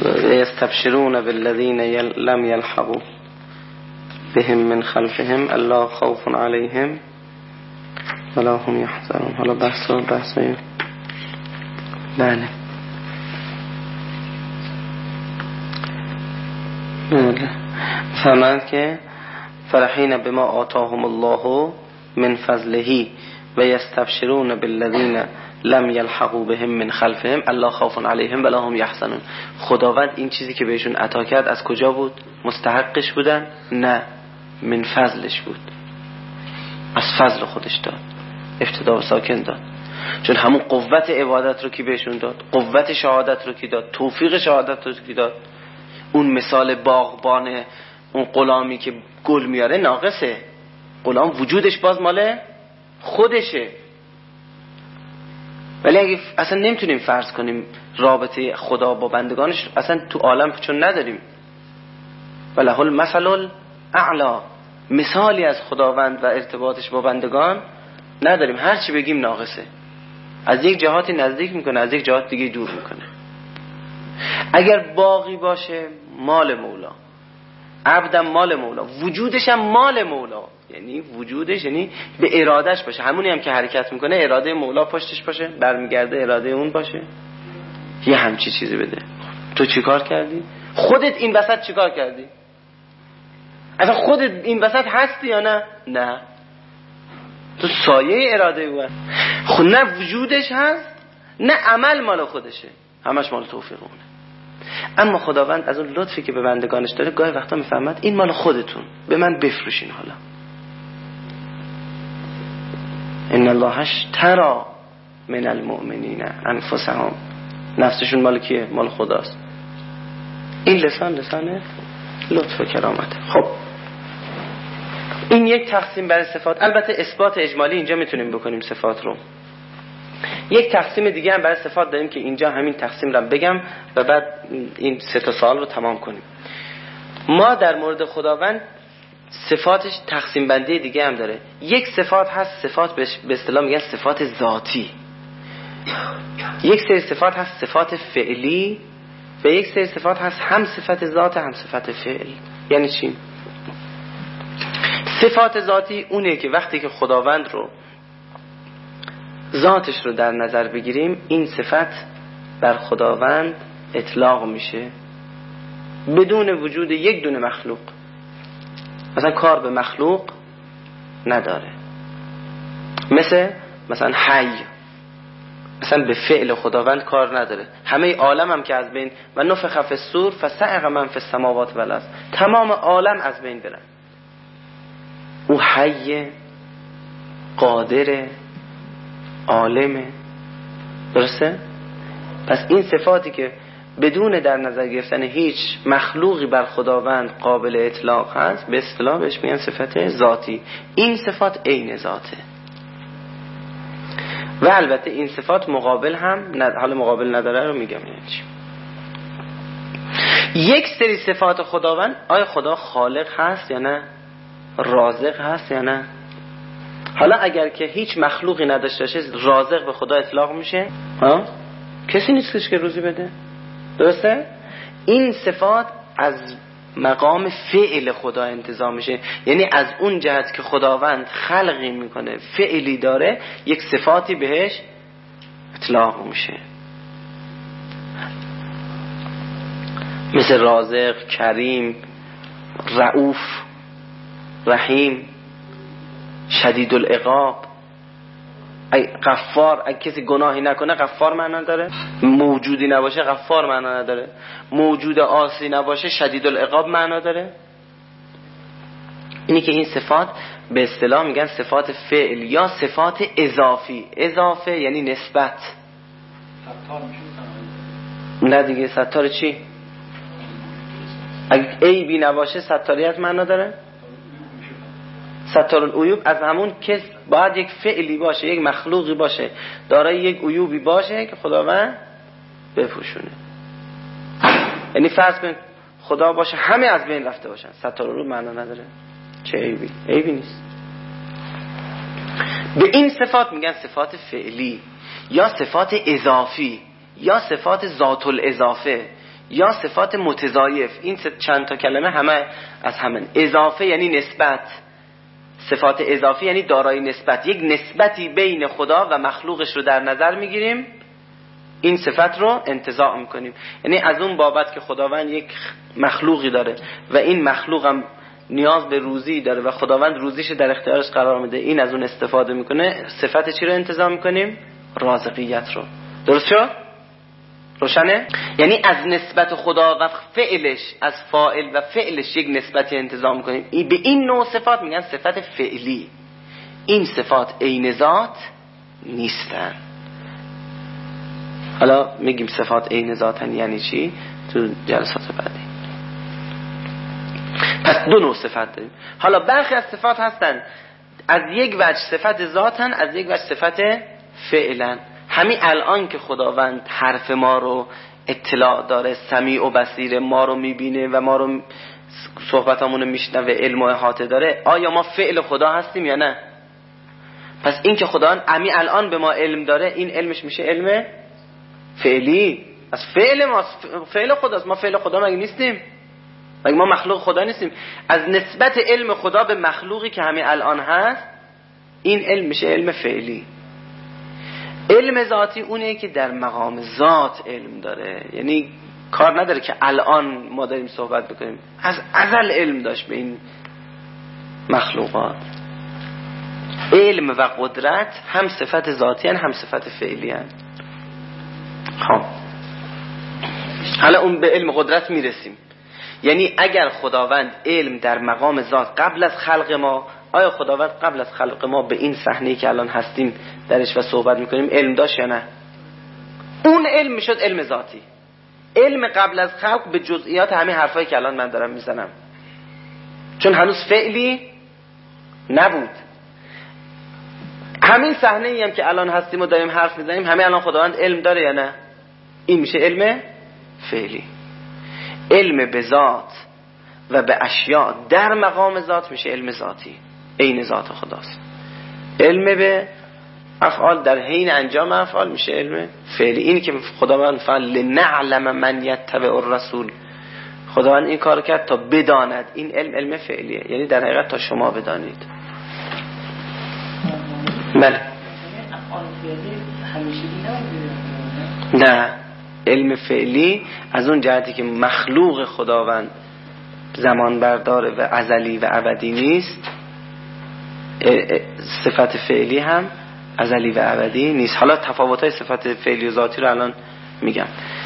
یستبشرون بالذین یل لم یلحقوا بهم من خلفهم الا خوف علیهم ولا هم یحزنون. حالا بحث و بحث بله فرماند که فرحین بما آتاهم الله من فضله و یستبشرون بالذین لم یلحقوا بهم من خلفهم الا خوف علیهم ولا هم یحزنون. خداوند این چیزی که بهشون عطا کرد از کجا بود؟ مستحقش بودن؟ نه، من فضلش بود، از فضل خودش داد، ابتدا و ساکن داد. چون همون قوت عبادت رو کی بهشون داد؟ قوت شهادت رو کی داد؟ توفیق شهادت رو کی داد؟ اون مثال باغبان، اون غلامی که گل میاره ناقصه، غلام وجودش باز مال خودشه. ولی اگه اصلا نمیتونیم فرض کنیم رابطه خدا با بندگانش، اصلا تو عالم چون نداریم، وله المثل الاعلی، مثالی از خداوند و ارتباطش با بندگان نداریم. هر چی بگیم ناقصه، از یک جهاتی نزدیک میکنه، از یک جهات دیگه دور میکنه. اگر باقی باشه مال مولا، عبدم مال مولا، وجودش هم مال مولا، یعنی وجودش یعنی به ارادش باشه، همونی هم که حرکت میکنه اراده مولا پشتش باشه، برمیگرده اراده اون باشه، یه همچی چیزی بده. تو چی کار کردی؟ خودت این وسط چی کار کردی؟ اصلا خودت این وسط هستی یا نه؟ نه، تو سایه اراده او هست. خود نه وجودش هست نه عمل مال خودشه، همش مال توفیق اونه. اما خداوند از اون لطفی که به بندگانش داره گاهی وقتا میفهمد این مال خودتون، به من بفروشین. حالا ان الله اشتری من المؤمنین انفسهم، نفسشون مال کیه؟ مال خداست. این لسان لسانه لطف و کرامت. خب این یک تقسیم برای صفات. البته اثبات اجمالی اینجا میتونیم بکنیم صفات رو. یک تقسیم دیگه هم برای صفات داریم که اینجا همین تقسیم رو بگم و بعد این سه تا سوال رو تمام کنیم. ما در مورد خداوند صفاتش تقسیم بندی دیگه هم داره. یک صفات هست صفات به اصطلاح میگن صفات ذاتی، یک سری صفات هست صفات فعلی و یک سری صفات هست هم صفت ذات هم صفت فعل. یعنی چی؟ صفات ذاتی اونه که وقتی که خداوند رو ذاتش رو در نظر بگیریم این صفت بر خداوند اطلاق میشه بدون وجود یک دونه مخلوق. مثلا کار به مخلوق نداره، مثل مثلا حی، مثلا به فعل خداوند کار نداره. همه عالم هم که از بین و نفخ فی الصور فصعق من فی السماوات و الارض، تمام عالم از بین برن. او حی، قادر، عالمه. درسته؟ پس این صفاتی که بدون در نظر گرفتن هیچ مخلوقی بر خداوند قابل اطلاق هست به اصطلاح بهش میگن صفت ذاتی. این صفات عین ذاته. و البته این صفات مقابل هم ند... حال مقابل نداره رو میگم. یعنی چی؟ یک سری صفات خداوند، آیا خدا خالق هست یا نه؟ رازق هست یا نه؟ حالا اگر که هیچ مخلوقی نداشته باشه رازق به خدا اطلاق میشه؟ ها؟ کسی نیستش که روزی بده. درسته؟ این صفات از مقام فعل خدا انتزاع میشه، یعنی از اون جهت که خداوند خلقی میکنه، فعلی داره، یک صفاتی بهش اطلاق میشه، مثل رازق، کریم، رؤوف، رحیم، شدید العقاب، غفار. اگه کسی گناهی نکنه غفار معنا داره، موجودی نباشه غفار معنا نداره، موجود عاصی نباشه شدید العقاب معنا داره. اینی که این صفات به اصطلاح میگن صفات فعل یا صفات اضافی. اضافه یعنی نسبت.
ستار میشه
نه دیگه، ستار چی؟ اگه عیبی نباشه ستاریت معنا داره. ستار العیوب از همون که باید یک فعلی باشه، یک مخلوقی باشه دارای یک عیوبی باشه که خداوند بپوشونه. یعنی فرض کن خدا باشه همه از بین رفته باشن، ستار العیوب معنا نداره. چه عیبی؟ عیبی نیست. به این صفات میگن صفات فعلی یا صفات اضافی یا صفات ذات الاضافه یا صفات متضایف. این چند تا کلمه همه از همین. اضافه یعنی نسبت، صفات اضافی یعنی دارای نسبت، یک نسبتی بین خدا و مخلوقش رو در نظر میگیریم، این صفت رو انتزاع میکنیم. یعنی از اون بابت که خداوند یک مخلوقی داره و این مخلوق هم نیاز به روزی داره و خداوند روزیش در اختیارش قرار میده، این از اون استفاده میکنه، صفت چی رو انتزاع میکنیم؟ رازقیت رو. درست شد؟ روشنه؟ یعنی از نسبت خدا و فعلش، از فاعل و فعلش یک نسبتی انتزاع میکنیم. به این نوع صفات میگن صفت فعلی. این صفات عین ذات نیستن. حالا میگیم صفات عین ذاتن یعنی چی تو جلسات بعدی. پس دو نوع صفت داریم. حالا برخی از صفات هستن از یک وجه صفت ذاتن، از یک وجه صفت فعلن. همین الان که خداوند حرف ما رو اطلاع داره، سمیع و بصیر، ما رو میبینه و ما رو صحبتامون رو میشنوه، علم و احاطه داره، آیا ما فعل خدا هستیم یا نه؟ پس این که خداوند همین الان به ما علم داره، این علمش میشه علم فعلی. از فعل ما، فعل خداست. ما فعل خدا مگه نیستیم؟ مگه ما مخلوق خدا نیستیم؟ از نسبت علم خدا به مخلوقی که همین الان هست، این علم میشه علم فعلی. علم ذاتی اونه که در مقام ذات علم داره، یعنی کار نداره که الان ما داریم صحبت بکنیم، از ازل علم داشت به این مخلوقات. علم و قدرت هم صفت ذاتی هن هم صفت فعلی هن. خب حالا اون به علم قدرت میرسیم. یعنی اگر خداوند علم در مقام ذات قبل از خلق ما، آیا خداوند قبل از خلق ما به این صحنه‌ای که الان هستیم درش و صحبت میکنیم علم داشت یا نه؟ اون علم میشد علم ذاتی. علم قبل از خلق به جزئیات همین حرفایی که الان من دارم میزنم، چون هنوز فعلی نبود. همین صحنه‌ای هم که الان هستیم و داریم حرف میزنیم، همین الان خداوند علم داره یا نه؟ این میشه علم فعلی. علم به ذات و به اشیاء در مقام ذات میشه علم ذاتی، عین ذات خداست. علم به افعال در حین انجام افعال میشه علم فعلی. این که خداوند فعل لنعلم من یتبع الرسول، خداوند این کار کرد تا بداند، این علم علم فعلیه، یعنی در حقیقت تا شما بدانید. بله. نه، علم فعلی از اون جهتی که مخلوق خداوند زمان برداره و ازلی و ابدی نیست، صفت فعلی هم ازلی و ابدی نیست. حالا تفاوت‌های صفت فعلی و ذاتی رو الان میگم.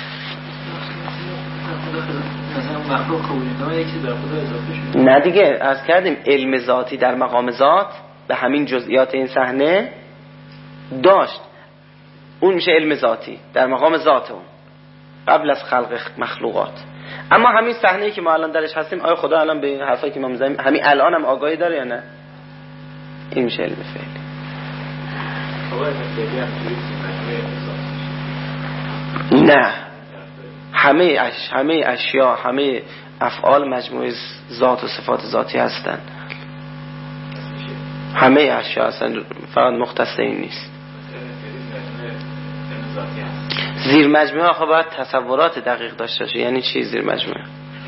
نه دیگه، عرض کردیم علم ذاتی در مقام ذات به همین جزئیات این صحنه داشت، اون میشه علم ذاتی در مقام ذات اون قبل از خلق مخلوقات. اما همین صحنه‌ای که ما الان درش هستیم، آیا خدا الان به این حرفایی که ما میزنیم همین الان هم آگاهی داره یا نه؟ این میشه علم فعلی. نه، همه اش همه اشیا، همه افعال مجموعه ذات و صفات ذاتی هستن. همه اشیا هستن، فقط مختص این نیست. زیر مجموعه آخه باید تصورات دقیق داشته باشه. یعنی چی زیر مجموعه؟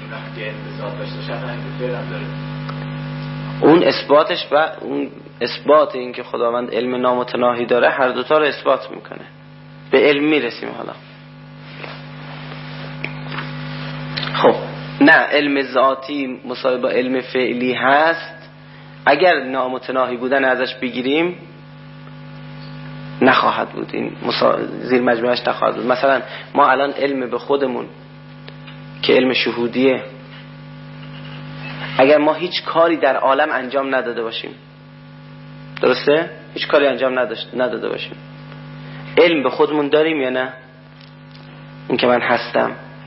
اون اثباتش و اون اثبات این که خداوند علم نامتناهی داره، هر دوتا رو اثبات میکنه. به علم میرسیم حالا. خب نه، علم ذاتی مساوی با علم فعلی هست. اگر نامتناهی بودن ازش بگیریم نخواهد بود، این مسا... زیر مجموعش نخواهد بود. مثلا ما الان علم به خودمون که علم شهودیه، اگر ما هیچ کاری در عالم انجام نداده باشیم، درسته؟ هیچ کاری انجام نداشت نداده باشیم، علم به خودمون داریم یا نه؟ این که من هستم.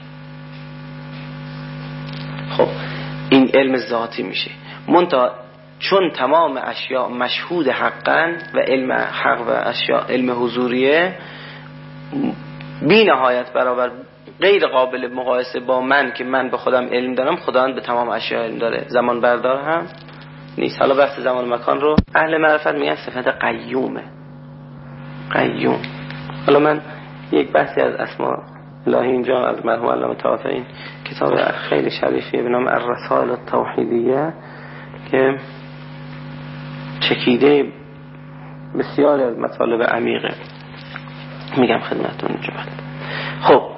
خب این علم ذاتی میشه. منتها چون تمام اشیاء مشهود حقاً و علم حق و اشیاء علم حضوریه، بی نهایت برابر، غیر قابل مقایسه با من که من به خودم علم دارم، خداوند به تمام اشیاء علم داره، زمان بردار هم نیست. حالا بحث زمان و مکان رو اهل معرفت میگن صفت قیومه. قیوم. حالا من یک بحثی از اسما الهی اینجا از مرحوم علامه طاهر این کتاب خیلی شریفیه به نام الرسائل التوحیدیه که چکیده بسیار از مطالب عمیقه میگم خدمتتون اینجا. خب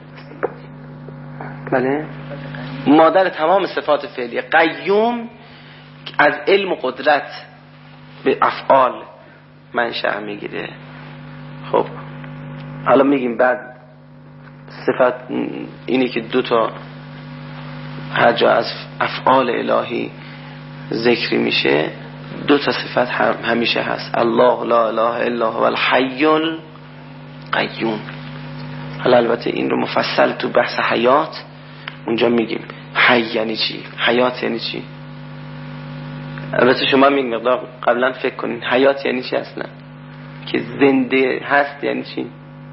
بله، مادر تمام صفات فعلیه. قیوم از علم و قدرت به افعال منشأ میگیره. خب حالا میگیم بعد صفت اینی که دو تا هر جا از افعال الهی ذکری میشه دو تا صفت هم همیشه هست. الله لا اله الا هو الحی القیوم. حالا البته این رو مفصل تو بحث حیات اونجا میگیم. حی یعنی چی؟ حیات یعنی چی؟ البته شما میگم مقدار قبلا فکر کنین حیات یعنی چی اصلا؟ که زنده هست یعنی چی؟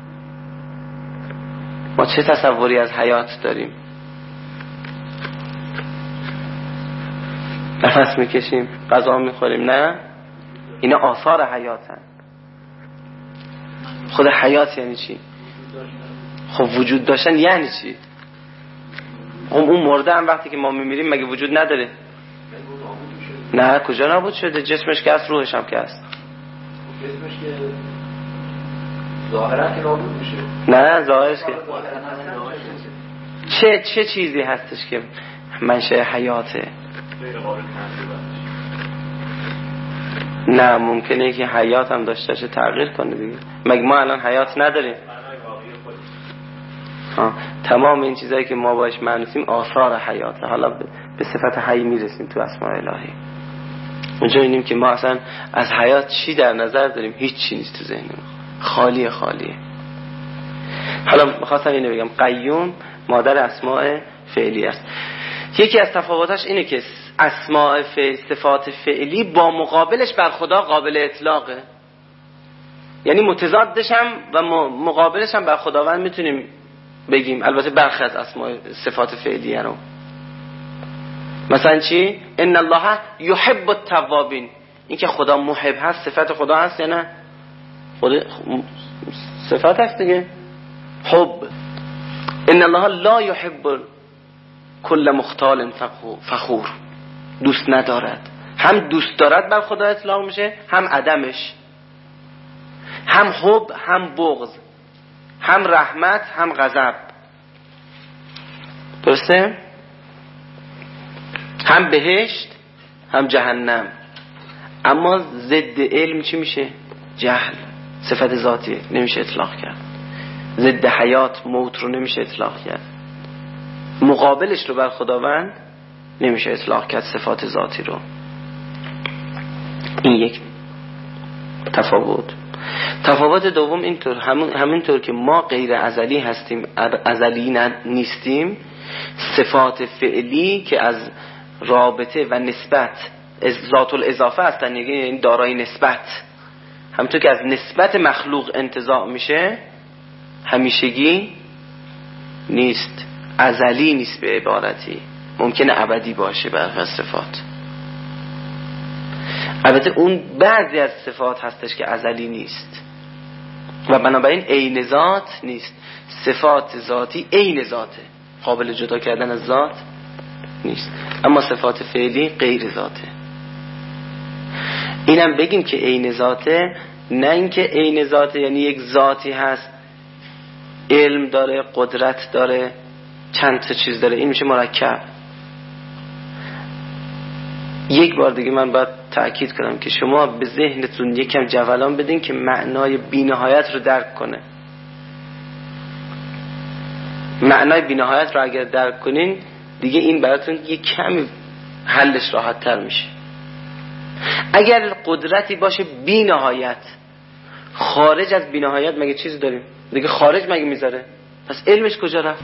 ما چه تصوری از حیات داریم؟ نفس میکشیم، غذا میخوریم، نه؟ اینا آثار حیاتن. خود حیات یعنی چی؟ خب وجود داشتن یعنی چی؟ اون مرده هم وقتی که ما میمیریم مگه وجود نداره؟ نه کجا نابود شده؟ جسمش که هست، روحش هم که هست.
جسمش که ظاهرا که نابود میشه.
نه ظاهرش که چه چه چیزی هستش که منشأ حیاته؟ نه ممکنه که حیات هم داشته باشه تغییر کنه دیگه. مگه ما الان حیات نداریم؟ ها. تمام این چیزایی که ما باش معنوسیم آثار حیاته. حالا به صفت حی میرسیم تو اسماء الهی. اونجا اینیم که ما اصلا از حیات چی در نظر داریم؟ هیچ چی نیست تو ذهنمون، خالیه خالیه. حالا می‌خواستم اینو بگم قیوم مادر اسماء فعلی است. یکی از تفاوتاش اینه که اسماء فعل صفات فعلی با مقابلش بر خدا قابل اطلاقه، یعنی متضادش هم و مقابلش هم بر خداوند میتونیم بگیم. البته برخی از اسماء صفات فعلیه رو مثلا چی؟ ان الله یحب التوابین، این که خدا محب هست صفت خدا هست یا نه؟ خود صفت هست دیگه. حب. ان الله لا یحب کل مختال فخور، دوست ندارد. هم دوست دارد بر خدا اطلاق میشه، هم عدمش، هم حب هم بغض، هم رحمت هم غضب. درسته؟ هم بهشت هم جهنم. اما ضد علم چی میشه؟ جهل. صفت ذاتی نمیشه اطلاق کرد. ضد حیات موت رو نمیشه اطلاق کرد. مقابلش رو بر خداوند نمیشه اطلاق کرد، صفات ذاتی رو. این یک تفاوت. تفاوت دوم اینطور همون همینطور که ما غیر ازلی هستیم، ازلی نیستیم، صفات فعلی که از رابطه و نسبت از ذات الاضافه هستن، یعنی دارای نسبت، همونطور که از نسبت مخلوق انتزاع میشه، همیشگی نیست، ازلی نیست به عبارتی، ممکنه ابدی باشه برخی صفات. البته اون بعضی از صفات هستش که ازلی نیست و بنابراین عین ذات نیست. صفات ذاتی عین ذاته، قابل جدا کردن از ذات نیست. اما صفات فعلی غیر ذاته. اینم بگیم که عین ذاته، نه اینکه عین ذاته یعنی یک ذاتی هست، علم داره، قدرت داره، چند تا چیز داره، این میشه مرکب. یک بار دیگه من باید تأکید کنم که شما به ذهنتون یکم جولان بدین که معنای بی‌نهایت رو درک کنه. معنای بی‌نهایت رو اگر درک کنین دیگه این براتون یک کمی حلش راحت تر میشه. اگر قدرتی باشه بی‌نهایت، خارج از بی‌نهایت مگه چیزی داریم؟ دیگه خارج مگه میذاره؟ پس علمش کجا رفت؟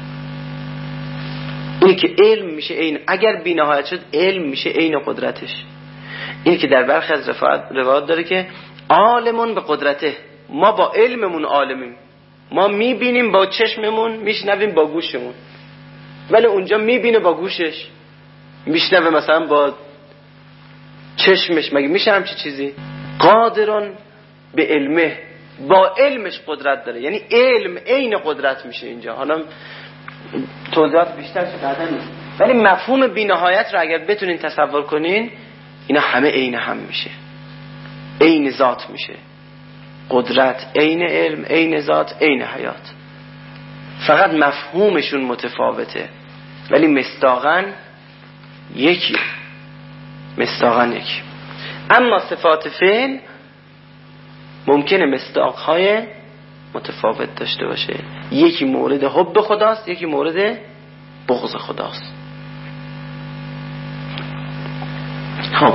اینی که علم میشه عین، اگر بی‌نهایت شد علم میشه عین قدرتش. اینی که در برخی از روایات داره که عالمون به قدرته، ما با علممون عالمیم، ما میبینیم با چشممون، میشنویم با گوشمون، ولی اونجا میبینه با گوشش، میشنوه مثلا با چشمش. مگه میشه همچی چیزی؟ قادرون به علمه، با علمش قدرت داره، یعنی علم عین قدرت میشه اینجا. حالا توضیحات بیشتر چه بعدا نیست، ولی مفهوم بی‌نهایت رو اگر بتونین تصور کنین اینا همه عین هم میشه، عین ذات میشه. قدرت عین علم، عین ذات، عین حیات، فقط مفهومشون متفاوته ولی مصداقاً یکی، مصداقاً یکی. اما صفات فعل ممکنه مصداق‌های متفاوت داشته باشه، یکی مورد حب خداست، یکی مورد بغض خداست. خب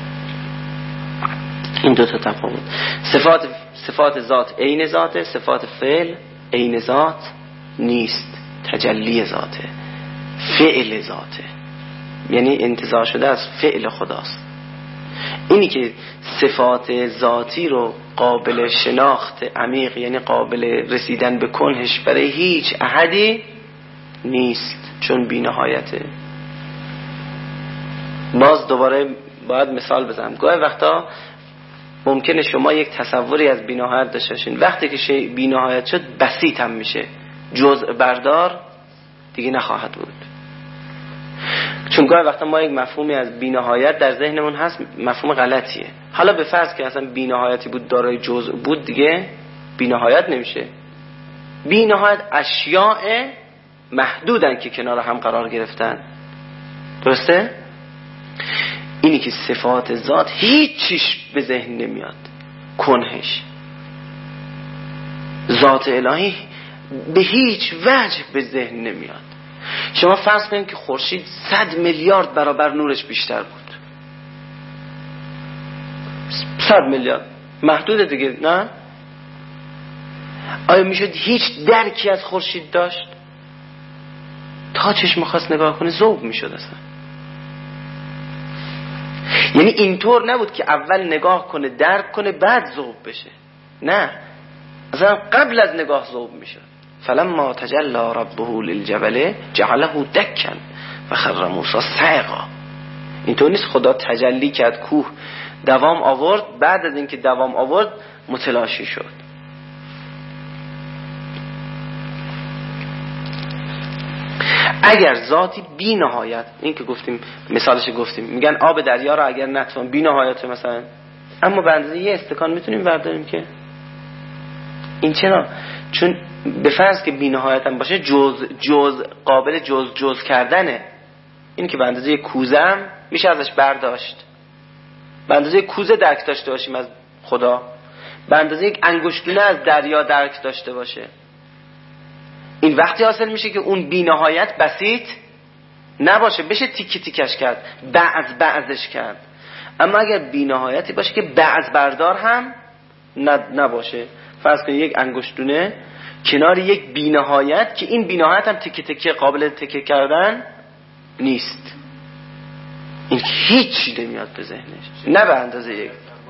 این دو تا تفاوت. صفات صفات ذات عین ذاته، صفات فعل عین ذات نیست، تجلی ذاته، فعل ذاته، یعنی انتزاع شده از فعل خداست. اینی که صفات ذاتی رو قابل شناخت عمیق، یعنی قابل رسیدن به کنهش برای هیچ احدی نیست، چون بی نهایته. باز دوباره باید مثال بزنم. گاهی وقتا ممکنه شما یک تصوری از بی نهایت داشته باشین، وقتی که شیء بی نهایت شد بسیط هم میشه، جزء بردار دیگه نخواهد بود. چون گاهی وقتا ما یک مفهومی از بی‌نهایت در ذهنمون هست، مفهوم غلطیه. حالا به فرض که اصلا بی‌نهایتی بود، دارای جزء بود، دیگه بی‌نهایت نمیشه. بی‌نهایت اشیاء محدودن که کنار هم قرار گرفتن، درسته؟ اینی که صفات ذات هیچ چیش به ذهن نمیاد، کنهش ذات الهی به هیچ وجه به ذهن نمیاد. شما فرض کنید که خورشید صد میلیارد برابر نورش بیشتر بود، صد میلیارد محدوده دیگه، نه؟ آیا میشد هیچ درکی از خورشید داشت؟ تا چشم خواست نگاه کنه ذوب میشد اصلا. یعنی اینطور نبود که اول نگاه کنه درک کنه بعد ذوب بشه، نه، اصلا قبل از نگاه ذوب میشد. فلما تجلی ربه للجبل جعله دکا و خر موسی صعقا. اینطور نیست خدا تجلی کرد، کوه دوام آورد، بعد از اینکه دوام آورد متلاشی شد. اگر ذاتی بی نهایت، این که گفتیم مثالش گفتیم، میگن آب دریا را اگر نتوان بی نهایت مثلا، اما به اندازه یه استکان میتونیم برداریم که این چرا؟ چون به فرض که بی نهایت هم باشه جز جز قابل جز جز کردنه. این که به اندازه یک کوزه هم میشه ازش برداشت، به اندازه یک کوزه درک داشته باشیم از خدا، به اندازه یک انگشتونه از دریا درک داشته باشه. این وقتی حاصل میشه که اون بی نهایت بسیط نباشه، بشه تیکی تیکش کرد، بعض بعضش کرد. اما اگر بی نهایتی باشه که بعض بردار هم نباشه، فرض کنید یک انگشتونه کنار یک بی نهایت که این بی نهایت هم تیکه تیکه قابل تیکه کردن نیست، این هیچ نمیاد به ذهنش، نه به اندازه یک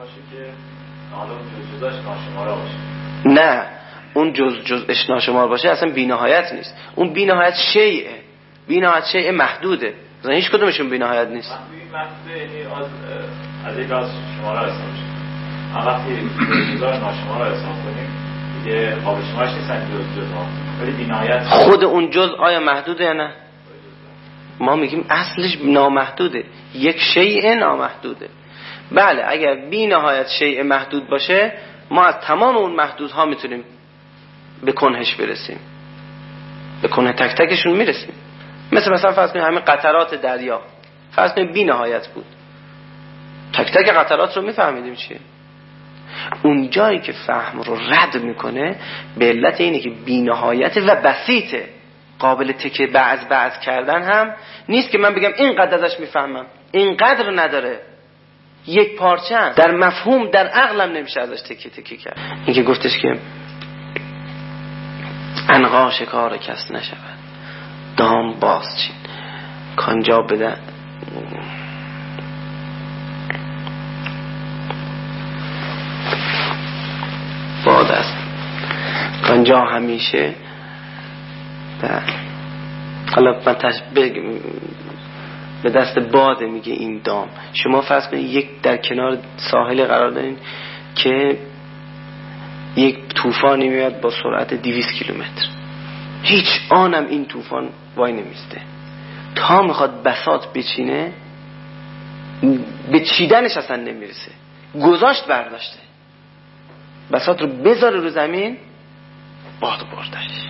نه اون جز جزش ناشمار باشه اصلا بی نهایت نیست. اون بی نهایت شیء بی نهایت شیء محدوده، مثلا هیچ کدومشون بی نهایت نیست.
محدوده یعنی از از یک از شماره حساب میشه. وقتی چیزا ناشمار حساب کنیم دیگه قابل شمارش نیستن جز جزها، ولی بی نهایت
خود اون جز آیا محدوده یا نه؟ ما میگیم اصلش نامحدوده، یک شیء نامحدوده. بله اگر بی نهایت شیء محدود باشه ما از تمام اون محدودها میتونیم به کنهش برسیم، به کنه تک تکشون میرسیم. مثل مثلا فرض کنید همین قطرات دریا، فرض کنید بی نهایت بود، تک تک قطرات رو میفهمیدیم چیه. اون جایی که فهم رو رد میکنه به علت اینه که بی نهایت و بسیطه، قابل تکه بعض بعض کردن هم نیست که من بگم اینقدر ازش میفهمم، اینقدر نداره، یک پارچه هست. در مفهوم در عقلم نمیشه ازش تکه تکه کرد. این که گفتش که عنقا شکار کس نشود، دام باز چین کانجا بده باد است، کانجا همیشه ده. حالا من تشبیه به دست باد میگه این دام. شما فرض کنید یک در کنار ساحل قرار دارین که یک طوفانی میاد با سرعت دویست کیلومتر، هیچ آنم این طوفان وای نمیسته، تا میخواد بساط بچینه به چیدنش اصلا نمیرسه، گذاشت برداشته، بساط رو بذاره رو زمین، باد بردش.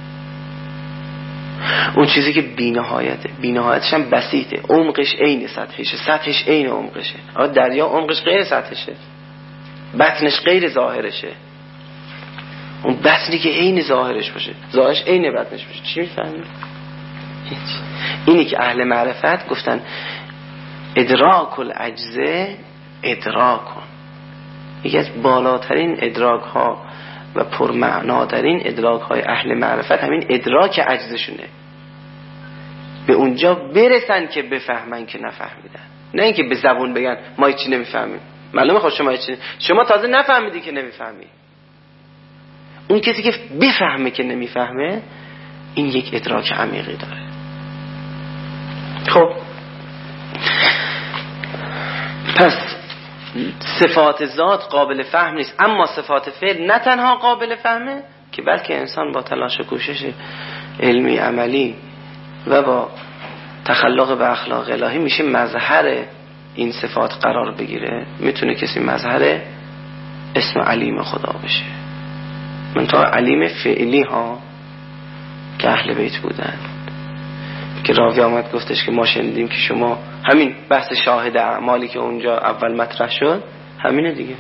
اون چیزی که بی‌نهایته، بی‌نهایتش هم بسیطه، عمقش عین سطحشه، سطحش عین عمقشه. اما دریا عمقش غیر سطحشه، بطنش غیر ظاهرشه. اون بطنی که عین ظاهرش باشه، ظاهرش عین بطنش باشه، چی میفهمی؟ هیچ. اینی که اهل معرفت گفتن ادراک العجزه ادراک کن. یکی از بالاترین ادراک ها و پرمعناترین ادراک های اهل معرفت همین ادراک عجزشونه. به اونجا برسن که بفهمن که نفهمیدن، نه اینکه به زبون بگن ما هیچی نمیفهمیم. معلومه خود شما هیچی، شما تازه نفهمیدی که نمیفهمی. اون کسی که بفهمه که نمیفهمه، این یک ادراک عمیقی داره. خب پس صفات ذات قابل فهم نیست، اما صفات فعل نه تنها قابل فهمه که بلکه انسان با تلاش و کوشش علمی عملی و با تخلق به اخلاق الهی میشه مظهر این صفات قرار بگیره. میتونه کسی مظهر اسم علیم خدا بشه. من تا علیم فعلی ها که اهل بیت بودن، که راوی آمد گفتش که ما شنیدیم که شما همین بحث شاهد اعمالی که اونجا اول مطرح شد همینه دیگه،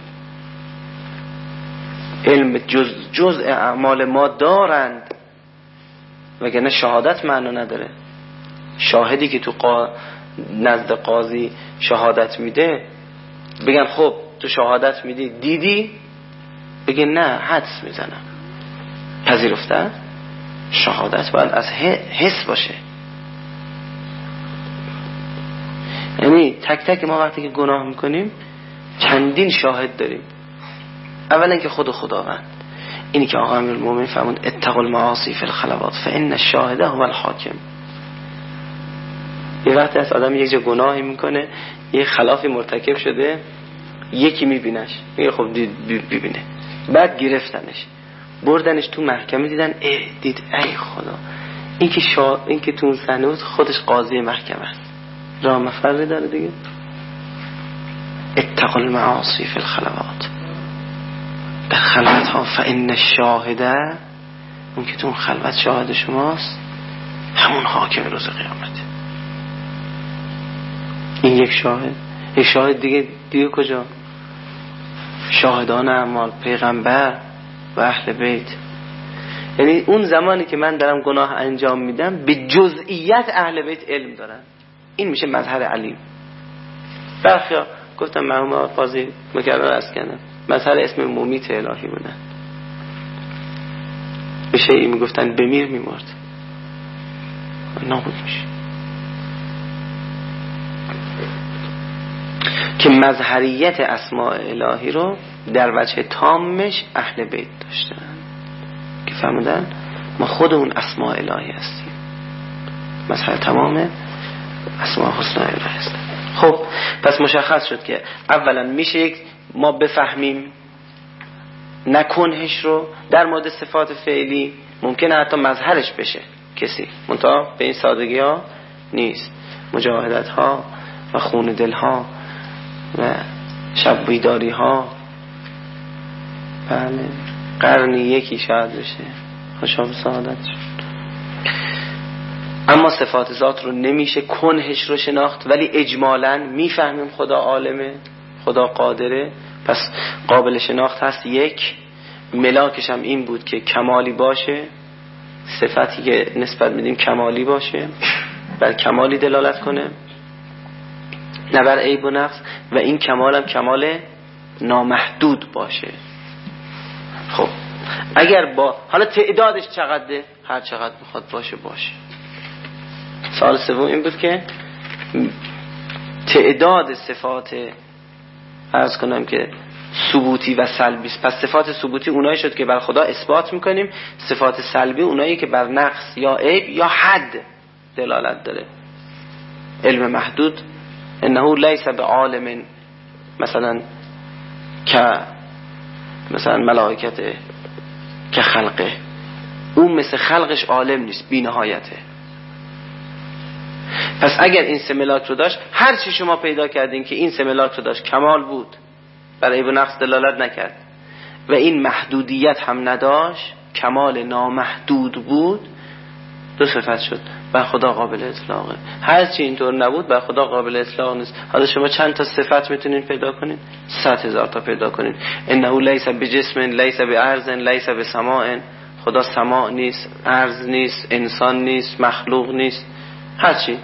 علم جز جزء اعمال ما دارند، وگرنه شهادت معنا نداره. شاهدی که تو قا... نزد قاضی شهادت میده، بگن خب تو شهادت میدی دیدی؟ بگن نه حدس میزنم. پذیرفته؟ شهادت باید از حس باشه. یعنی تک تک ما وقتی که گناه میکنیم چندین شاهد داریم. اولا که خود خداوند، اینی که آقا امیرالمومنین فرمود اتقوا المعاصی فی الخلوات فان الشاهد هو الحاکم. یه وقتی از آدم یک جا گناهی میکنه، یه خلافی مرتکب شده، یکی میبینش، میگه خب دید ببینه، بعد گرفتنش بردنش تو محکمه، دیدن ای دید ای خدا، این که شا... این که تو اون صحنه بود خودش قاضی محکمه است. راه مفری داره دیگه. اتقوا المعاصی فی الخلوات، در خلوت ها، فان الشاهده، اون که تو اون خلوت شاهد شماست همون حاکم روز قیامته. این یک شاهد. یک شاهد دیگه دیگه کجا؟ شاهدان اعمال، پیغمبر و اهل بیت. یعنی اون زمانی که من دارم گناه انجام میدم به جزئیات اهل بیت علم دارن. این میشه مظهر علیم. برخیا گفتم مرحوم قاضی مکرر عرض کردم مظهر اسم ممیت الهی بودن. به شیعی میگفتن بمیر میمرد، نابود میشه. که مظهریت اسماء الهی رو در وجه تامش اهل بیت داشتن که فرمودن ما خود اون اسماء الهی هستیم، مظهر تمام اسماء حسنا الهی هستن. خب پس مشخص شد که اولا میشه یک ما بفهمیم نکنهش رو. در مورد صفات فعلی ممکنه حتی مظهرش بشه کسی، منتها به این سادگی ها نیست. مجاهدت ها و خون دل ها و شب بیداری ها، بله قرنی یکی شاید بشه، خوشحال سعادت شد. اما صفات ذات رو نمیشه کنهش رو شناخت، ولی اجمالاً میفهمیم خدا عالمه، خدا قادره، پس قابل شناخت هست. یک ملاکش هم این بود که کمالی باشه، صفتی که نسبت میدیم کمالی باشه، بر کمالی دلالت کنه نه بر عیب و نقص، و این کمال هم کمال نامحدود باشه. خب اگر با حالا تعدادش چقدره، هر چقدر بخواد باشه باشه. سوال سوم این بود که تعداد صفات عرض کنم که ثبوتی و سلبی، پس صفات ثبوتی اونایی شد که بر خدا اثبات میکنیم، صفات سلبی اونایی که بر نقص یا عیب یا حد دلالت داره. علم محدود، انه لیس بعالم مثلا که مثلا ملائکت که خلقه، اون مثل خلقش عالم نیست، بی نهایته. پس اگر این سه ملاک رو داشت، هر چی شما پیدا کردین که این سه ملاک رو داشت کمال بود، برای عیب و نقص دلالت نکرد، و این محدودیت هم نداشت، کمال نامحدود بود، دو صفت شد، بر خدا قابل اطلاقه. هر چی اینطور نبود بر خدا قابل اطلاق نیست. حالا شما چند تا صفت میتونین پیدا کنین؟ صد هزار تا پیدا کنین. انه لیس بجسم، لیس بارض، لیس بسماع. خدا سماع نیست، ارض نیست، انسان نیست، مخلوق نیست، هر چی.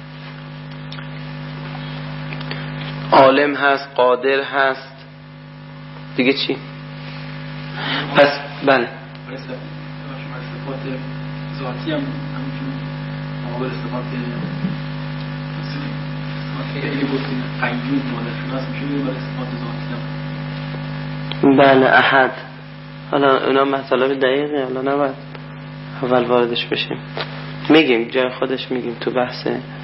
عالم هست، قادر هست، دیگه چی؟ پس بله
صفات ذاتی هم همینجور مقابل صفات خیلی گفتیم قیوم مادرشون هست، میشه برای صفات ذاتی هم.
بله احد. حالا اونا مطالب دقیقه، حالا نباید اول واردش بشیم، میگیم جای خودش میگیم تو بحث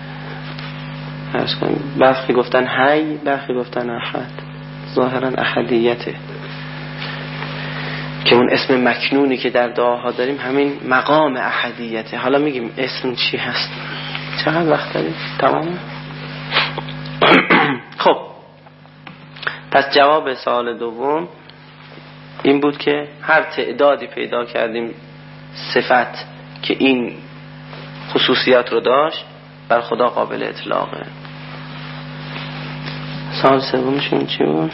برخی گفتن حی، برخی گفتن احد. ظاهرا احدیته که اون اسم مکنونی که در دعاها داریم همین مقام احدیته. حالا میگیم اسم چی هست. چقدر وقت داریم؟ تمام؟ خب پس جواب سوال دوم این بود که هر تعدادی پیدا کردیم صفت که این خصوصیات رو داشت، بر خدا قابل اطلاقه. سوال سومشون چی بود؟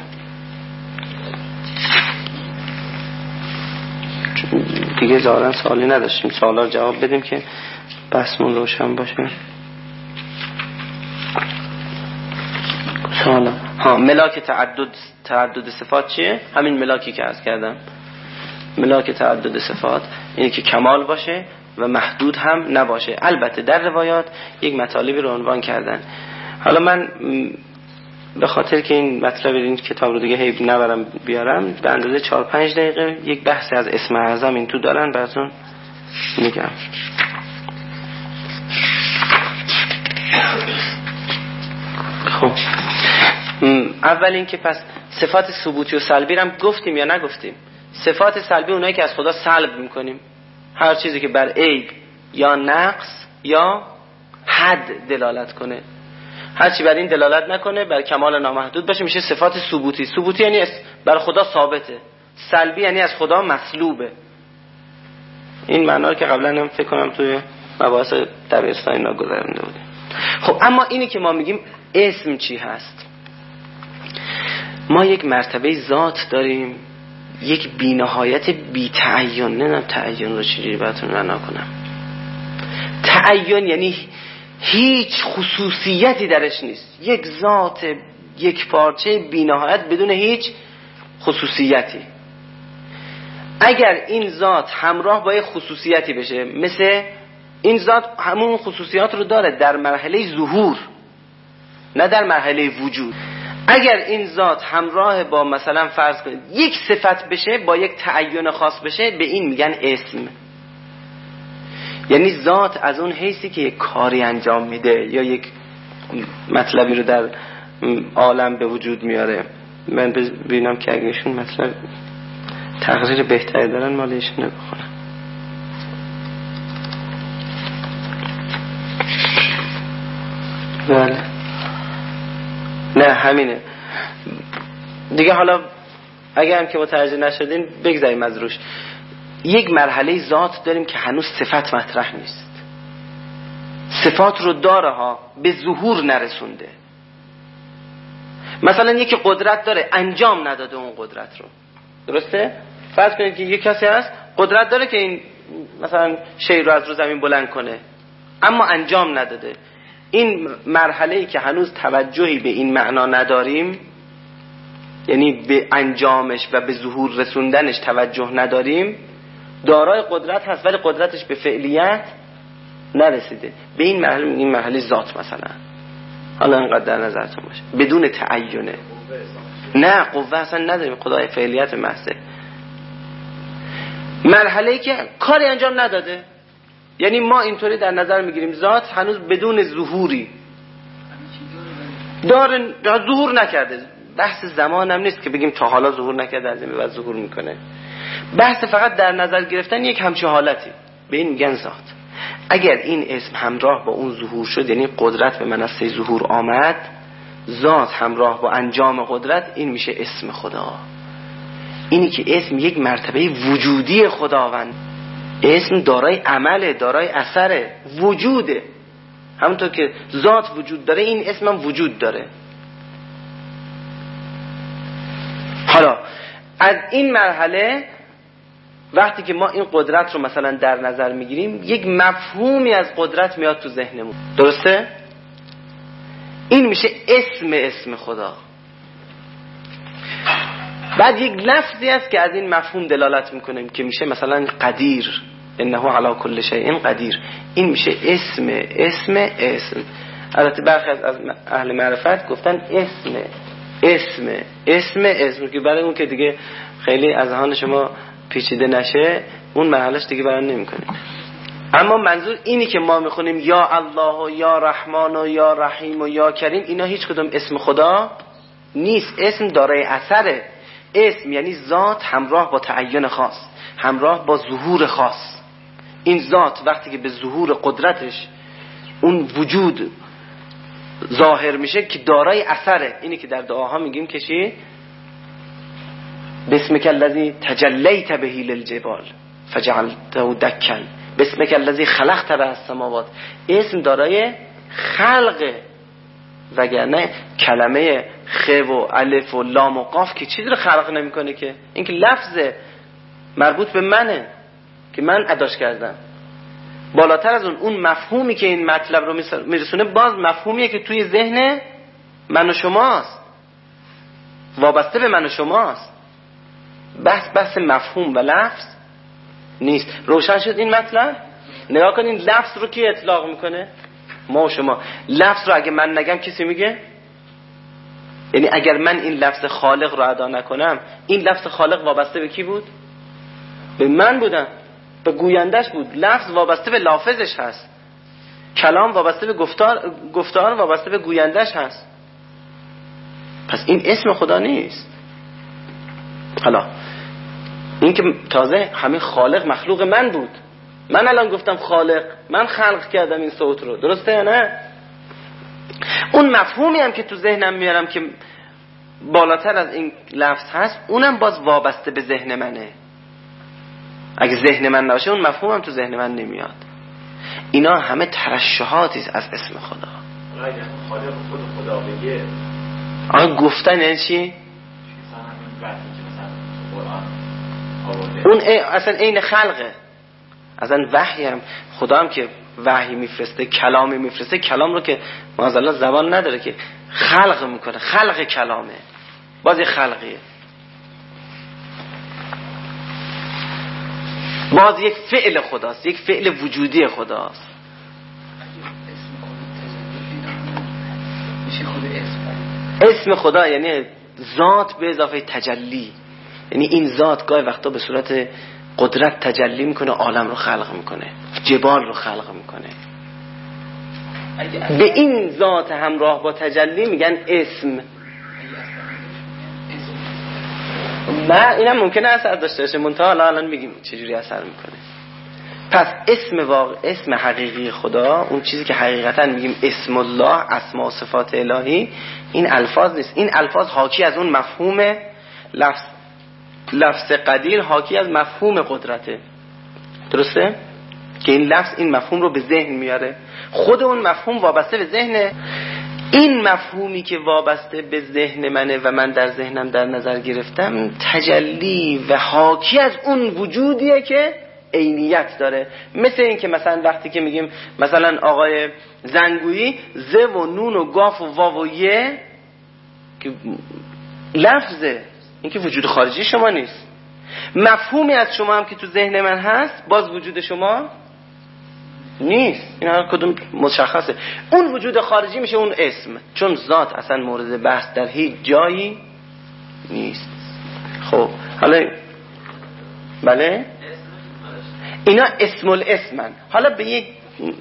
دیگه ظاهرا سوالی نداشتیم، سوالا رو جواب بدیم که بحثمون روشن باشه. سوالا ها ملاک تعدد تعدد صفات چیه؟ همین ملاکی که عرض کردم. ملاک تعدد صفات اینه که کمال باشه و محدود هم نباشه. البته در روایات یک مطالبی رو عنوان کردن. حالا من به خاطر که این مطلب این کتاب رو دیگه هی نبرم بیارم، به اندازه چهار پنج دقیقه یک بحثی از اسم اعظم این تو دارن، براتون میگم. خب اول این که پس صفات ثبوتی و سلبی رو هم گفتیم یا نگفتیم؟ صفات سلبی اونایی که از خدا سلب میکنیم، هر چیزی که بر عیب یا نقص یا حد دلالت کنه، هر چی بر این دلالت نکنه، بر کمال نامحدود باشه، میشه صفات ثبوتی. ثبوتی یعنی بر خدا ثابته، سلبی یعنی از خدا مطلوبه. این معنا رو که قبلا هم فکر کنم توی مباحث دبیرستان اینا گذرونده بودیم. خب اما اینی که ما میگیم اسم چی هست؟ ما یک مرتبه ذات داریم، یک بی‌نهایت بی‌تعین. نمیدونم تعین رو چجوری براتون معنا کنم. تعین یعنی هیچ خصوصیتی درش نیست، یک ذات یک پارچه بی‌نهایت بدون هیچ خصوصیتی. اگر این ذات همراه با یک خصوصیتی بشه، مثل این ذات همون خصوصیات رو داره در مرحله ظهور، نه در مرحله وجود. اگر این ذات همراه با مثلا فرض کنید یک صفت بشه، با یک تعین خاص بشه، به این میگن اسم. یعنی ذات از اون حیثی که یک کاری انجام میده یا یک مطلبی رو در عالم به وجود میاره. من ببینم که اگه ایشون مطلب تقریر بهتری دارن مال ایشون بخونم. بله نه همینه دیگه. حالا اگه هم که متوجه نشدین بگذاریم از روش. یک مرحله ذات داریم که هنوز صفت مطرح نیست، صفات رو داره ها، به ظهور نرسونده. مثلا یکی قدرت داره، انجام نداده اون قدرت رو. درسته؟ فرض کنید که یک کسی هست قدرت داره که این مثلا شی رو از رو زمین بلند کنه، اما انجام نداده. این مرحله‌ای که هنوز توجهی به این معنا نداریم، یعنی به انجامش و به ظهور رسوندنش توجه نداریم، دارای قدرت هست ولی قدرتش به فعلیت نرسیده. به این مرحله این مرحله ذات مثلا. حالا اینقدر در نظرتون باشه، بدون تعینه. نه قوه اصلا نداریم، خدای فعلیت محضه. مرحله‌ای که کاری انجام نداده، یعنی ما اینطوری در نظر میگیریم ذات هنوز بدون ظهوری داره، ظهور نکرده، بحث زمان هم نیست که بگیم تا حالا ظهور نکرده از این به بعد ظهور میکنه. بحث فقط در نظر گرفتن یک همچین حالتی، به این میگن ذات. اگر این اسم همراه با اون ظهور شد، یعنی قدرت به منصه ظهور آمد، ذات همراه با انجام قدرت، این میشه اسم خدا. اینی که اسم یک مرتبه وجودی خداوند، اسم دارای عمله، دارای اثره، وجوده. همونطور که ذات وجود داره، این اسم هم وجود داره. حالا از این مرحله وقتی که ما این قدرت رو مثلا در نظر میگیریم، یک مفهومی از قدرت میاد تو ذهنمون، درسته؟ این میشه اسم اسم خدا. بعد یک لفظی است که از این مفهوم دلالت میکنه که میشه مثلا قدیر، انه علی کل شیء قدیر. این میشه اسم اسم اسم. البته برخی از اهل معرفت گفتن اسم اسم اسم اسم که برای اون که دیگه خیلی از ذهن شما پیچیده نشه، اون مرحلهش دیگه بیان نمی‌کنه. اما منظور اینی که ما میخونیم یا الله و یا رحمان و یا رحیم و یا کریم، اینا هیچ کدوم اسم خدا نیست. اسم دارای اثره. اسم یعنی ذات همراه با تعین خاص، همراه با ظهور خاص. این ذات وقتی که به ظهور قدرتش اون وجود ظاهر میشه که دارای اثره. اینی که در دعاها میگیم که چی؟ بسمک الذی تجلیت به للجبال فجعلته دکا، بسمک الذی خلقت به السماوات. اسم دارای خلق، وگرنه کلمه خ و الف و لام و قاف که چیزی رو خلق نمیکنه که، این که لفظ مربوط به منه که من اداش کردم. بالاتر از اون اون مفهومی که این مطلب رو میرسونه، باز مفهومیه که توی ذهن من و شماست، وابسته به من و شماست. بحث بحث مفهوم و لفظ نیست. روشن شد این مطلب؟ نگاه کنین لفظ رو کی اطلاق میکنه؟ ما و شما. لفظ رو اگه من نگم کسی میگه؟ یعنی اگر من این لفظ خالق رو ادا نکنم، این لفظ خالق وابسته به کی بود؟ به من بودم، به گویندش بود. لفظ وابسته به لافظش هست، کلام وابسته به گفتار، گفتار وابسته به گویندش هست. پس این اسم خدا نیست. حالا این که تازه همین خالق مخلوق من بود، من الان گفتم خالق، من خلق کردم این صوت رو، درسته یا نه؟ اون مفهومی هم که تو ذهنم میارم که بالاتر از این لفظ هست، اونم باز وابسته به ذهن منه. اگه ذهن من نباشه، اون مفهوم هم تو ذهن من نمیاد. اینا همه ترشحاتی از اسم خدا.
اگه خالق خود خدا بگه،
آن گفتن یعنی چی؟ اون اصلا عین خلقه. اصلا وحی هم خدا هم که وحی میفرسته، کلامی میفرسته، کلام رو که معاذالله زبان نداره که خلق میکنه، خلق کلامه، باز یه خلقیه، باز یک فعل خداست، یک فعل وجودی خداست. اسم خدا یعنی ذات به اضافه تجلی، یعنی این ذات گاهی وقتا به صورت قدرت تجلی میکنه، عالم رو خلق میکنه، جبال رو خلق میکنه. به این ذات همراه با تجلی میگن اسم. نه اینم ممکنه اثر داشته باشه، منتها حالا الان میگیم چجوری اثر میکنه. پس اسم واقع، اسم حقیقی خدا، اون چیزی که حقیقتا میگیم اسم الله، اسما و صفات الهی، این الفاظ نیست. این الفاظ حاکی از اون مفهوم لفظ لفظ قدیر، حاکی از مفهوم قدرته، درسته؟ که این لفظ این مفهوم رو به ذهن میاره. خود اون مفهوم وابسته به ذهنه. این مفهومی که وابسته به ذهن منه و من در ذهنم در نظر گرفتم، تجلی و حاکی از اون وجودیه که عینیت داره. مثل این که مثلا وقتی که میگیم مثلا آقای زنگویی، ز و نون و گاف و واو و یه که لفظه، این که وجود خارجی شما نیست. مفهومی از شما هم که تو ذهن من هست، باز وجود شما نیست. این هر کدوم مشخصه. اون وجود خارجی میشه اون اسم، چون ذات اصلا مورد بحث در هیچ جایی نیست. خب حالا بله اینا اسم الاسمن. حالا به یک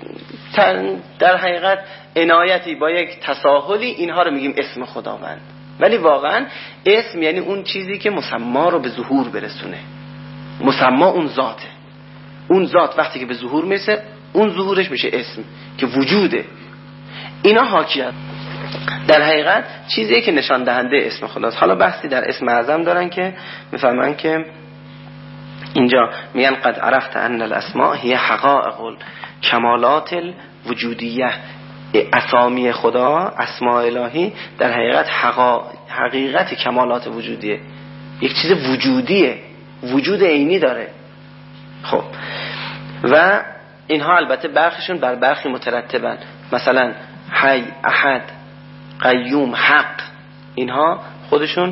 در حقیقت عنایتی با یک تساهلی اینها رو میگیم اسم خداوند. ولی واقعا اسم یعنی اون چیزی که مسما رو به ظهور برسونه. مسما اون ذاته. اون ذات وقتی که به ظهور میرسه اون ظهورش میشه اسم که وجوده. اینا حاکیت در حقیقت چیزیه که نشان دهنده اسم خداست. حالا بحثی در اسم اعظم دارن که میفهمن که اینجا میگن قد عرفت ان الاسماء هي حقائق کمالات الوجودیه. اسامی خدا، اسماء الهی در حقیقت حقا... حقیقت کمالات وجودیه. یک چیز وجودیه، وجود عینی داره. خب و اینها البته برخیشون بر برخی مترتبن. مثلا حی، احد، قیوم، حق، اینها خودشون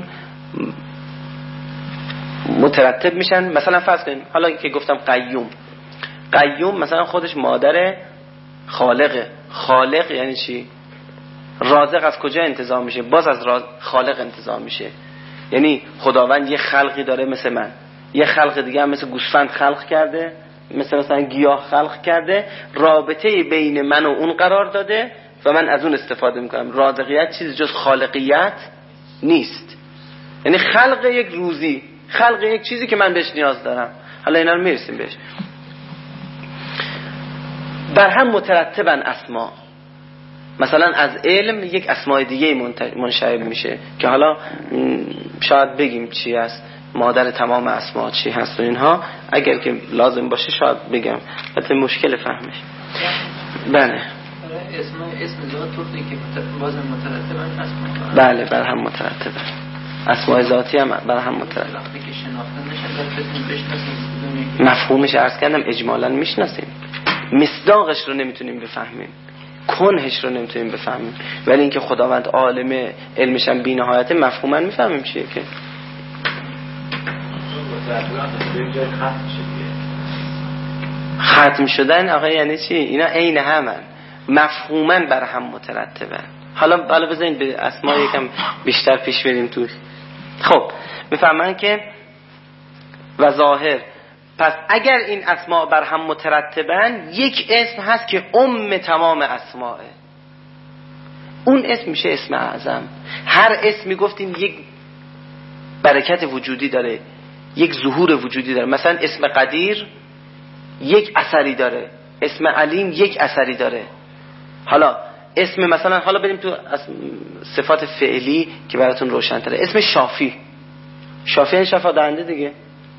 مترتب میشن. مثلا فرض کنیم حالا که گفتم قیوم، قیوم مثلا خودش مادر خالقه. خالق یعنی چی؟ رازق از کجا انتزاع میشه؟ باز از راز... خالق انتزاع میشه. یعنی خداوند یه خلقی داره مثل من، یه خلق دیگه هم مثل گوسفند خلق کرده، مثل مثلا گیاه خلق کرده، رابطه بین من و اون قرار داده و من از اون استفاده میکنم. رازقیت چیز جز خالقیت نیست. یعنی خلق یک روزی، خلق یک چیزی که من بهش نیاز دارم. حالا اینا رو میرسیم بهش. بر هم مترتبن اسما. مثلا از علم یک اسماء دیگه منشعب میشه که حالا شاید بگیم چی هست، مادر تمام اسما چی هست و اینها. اگر که لازم باشه شاید بگم، البته مشکل فهمش. بله
اسم اسم ذات طوری که بازم مترتبن اسما.
بله بر هم مترتبن. اسماء ذاتی هم بر هم مترتبن.
وقتی که شناخته نشه بتونیم بشناسیم.
مفهومش عرض کردم اجمالاً میشناسیم، مصداقش رو نمیتونیم بفهمیم، کنهش رو نمیتونیم بفهمیم، ولی اینکه خداوند عالم علمش هم بی‌نهایته مفهوما میفهمیم چیه. که ختم شدن آقا یعنی چی؟ اینا عین همن، مفهوما بر هم مترتبن. حالا حالا بذارین به اسما یکم بیشتر پیش بریم توش. خب میفهمن که و ظاهر. پس اگر این اسما بر هم مترتبن، یک اسم هست که ام تمام اسماءه. اون اسم میشه اسم اعظم. هر اسمی گفتیم یک برکت وجودی داره، یک ظهور وجودی داره. مثلا اسم قدیر یک اثری داره، اسم علیم یک اثری داره. حالا اسم مثلا حالا بریم تو صفات فعلی که براتون روشن تره. اسم شافی، شافی یعنی شفا دهنده دیگه.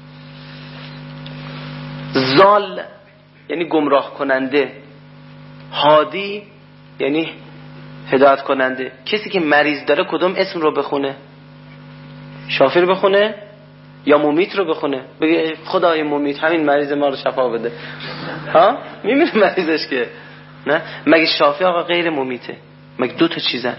زال یعنی گمراه کننده. هادی یعنی هدایت کننده. کسی که مریض داره کدوم اسم رو بخونه؟ شافی رو بخونه یا ممیت رو بخونه؟ بگه خدای ممیت همین مریض ما رو شفا بده. ها میمیره مریضش که نه. مگه شافی آقا غیر ممیته؟ مگه دو تا چیزن؟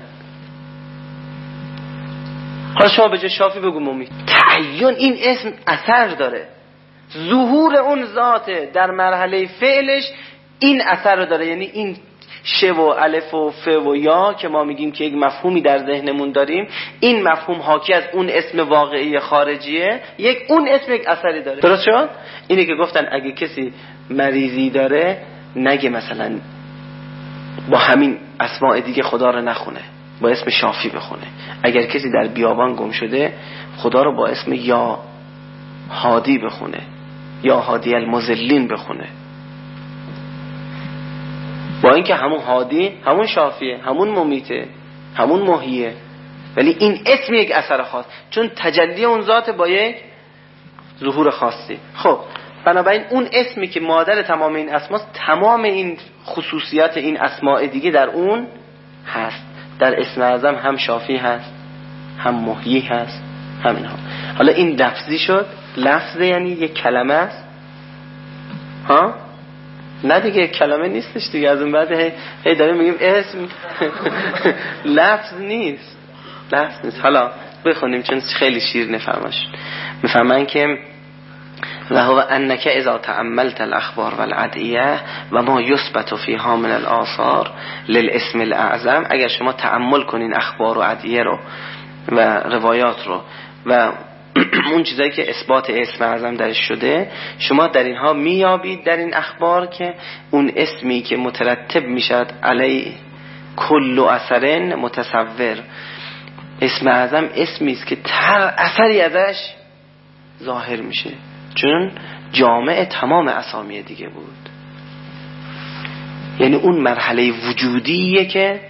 حالا شما به جای شافی بگو ممیت. تعین این اسم اثر داره. ظهور اون ذات در مرحله فعلش این اثر رو داره. یعنی این ش و الف و ف و یا که ما میگیم که یک مفهومی در ذهنمون داریم، این مفهوم حاکی از اون اسم واقعی خارجیه، یک اون اسم یک اثری داره. درست شد؟ اینه که گفتن اگه کسی مریضی داره نگه مثلا با همین اسماء دیگه خدا رو نخونه، با اسم شافی بخونه. اگر کسی در بیابان گم شده خدا رو با اسم یا هادی بخونه، یا هادی المضلین بخونه. با اینکه همون هادی همون شافیه، همون ممیته، همون محییه، ولی این اسم یک اثر خاص، چون تجلی اون ذات با یک ظهور خاصی. خب بنابراین اون اسمی که مادر تمام این اسماست، تمام این خصوصیات این اسماء دیگه در اون هست. در اسم اعظم هم شافی هست، هم محیی هست، همین ها. حالا این لفظی شد. لفظ یعنی یک کلمه است، ها؟ نه دیگه کلمه نیستش دیگه. از اون بعد هی, هی داریم میگیم اسم. لفظ نیست، لفظ نیست. حالا بخونیم چون خیلی شیر نفهمش. میفهمن که و هو انک اذا تأملت الاخبار والادعیه و ما یثبت فیها من الاثار للاسم الاعظم. اگر شما تأمل کنین اخبار و ادعیه رو و روایات رو و اون چیزایی که اثبات اسم اعظم درش شده، شما در اینها میابید در این اخبار که اون اسمی که مترتب میشد علی کل اثر متصور، اسم اعظم اسمی است که تر اثری ازش ظاهر میشه، چون جامع تمام اسامی دیگه بود. یعنی اون مرحله وجودیه که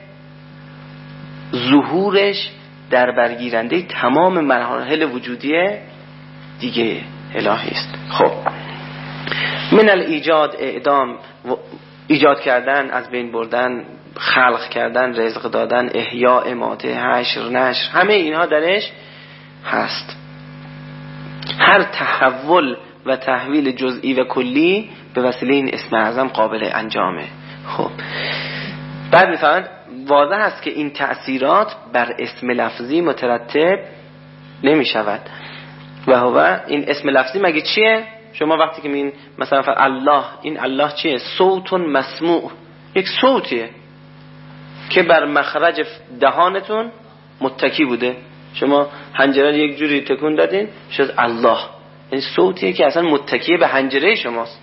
ظهورش در برگیرنده تمام مراحل وجودی دیگه الهی است. خب من الایجاد، اعدام، ایجاد کردن، از بین بردن، خلق کردن، رزق دادن، احیا، اماته، حشر، نشر، همه اینها درش هست. هر تحول و تحویل جزئی و کلی به وسیله این اسم اعظم قابل انجامه. خب بعد میفهمند واضح است که این تأثیرات بر اسم لفظی مترتب نمی شود. و هو این اسم لفظی مگه چیه؟ شما وقتی که میگین مثلا الله، این الله چیه؟ صوت مسموع، یک صوتیه که بر مخرج دهانتون متکی بوده. شما حنجره یک جوری تکون دادین شد الله، این صوتیه که اصلا متکی به حنجره شماست.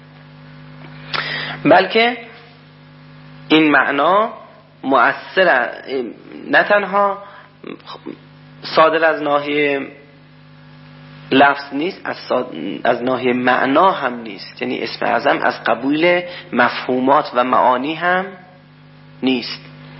بلکه این معنا مؤثر نه تنها صادر از ناحیه لفظ نیست، از, از ناحیه معنا هم نیست. یعنی اسم اعظم از قبول مفهومات و معانی هم نیست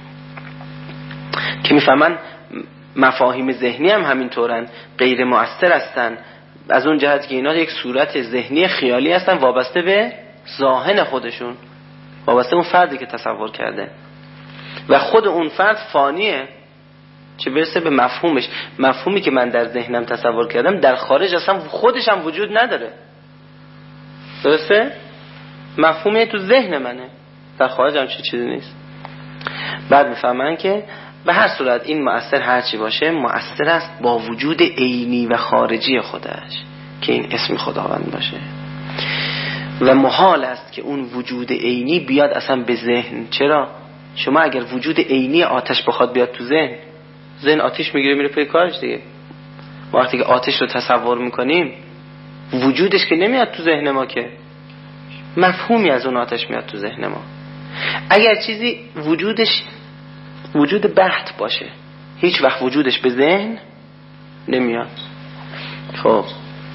که میفهمن مفاهیم ذهنی هم همینطورن، غیر مؤثر هستن از اون جهت که اینا یک صورت ذهنی خیالی هستن وابسته به ذهن خودشون، وابسته اون فردی که تصور کرده و خود اون فرد فانیه، چه برسه به مفهومش. مفهومی که من در ذهنم تصور کردم در خارج اصلا خودش هم وجود نداره، درسته؟ مفهومی تو ذهن منه، در خارج هم چه چیزی نیست. بعد میفهمن که به هر صورت این مؤثر هرچی باشه مؤثر است با وجود عینی و خارجی خودش که این اسم خداوند باشه، و محال است که اون وجود عینی بیاد اصلا به ذهن. چرا؟ شما اگر وجود عینی آتش بخواد بیاد تو ذهن، ذهن آتش میگیره میره پی کارش دیگه. وقتی که آتش رو تصور میکنیم وجودش که نمیاد تو ذهن ما، که مفهومی از اون آتش میاد تو ذهن ما. اگر چیزی وجودش وجود بحت باشه هیچ وقت وجودش به ذهن نمیاد. خب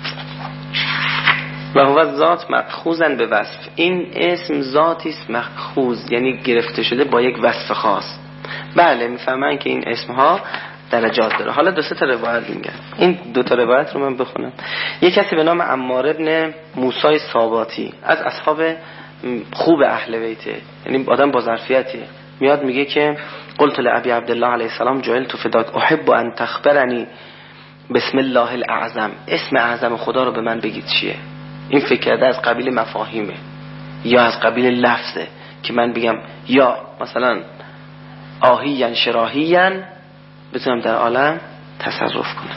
و هو ذات مأخوذن به وصف، این اسم ذاتی است مأخوذ، یعنی گرفته شده با یک وصف خاص. بله میفهمن که این اسم ها درجات داره. حالا دو سه تا روایت میگن، این دو تا روایت رو من بخونم. یک کسی به نام عمار ابن موسی ساباتی از اصحاب خوب اهل بیته، یعنی آدم با ظرفیتیه، میاد میگه که قلت لابی عبدالله علیه السلام جعلت فداک احب ان تخبرنی بسم الله الاعظم، اسم اعظم خدا رو به من بگید چیه. این فکر کرده از قبیل مفاهیمه یا از قبیل لفظه که من بگم یا مثلا آهیان شراهیان بتونم در عالم تصرف کنم.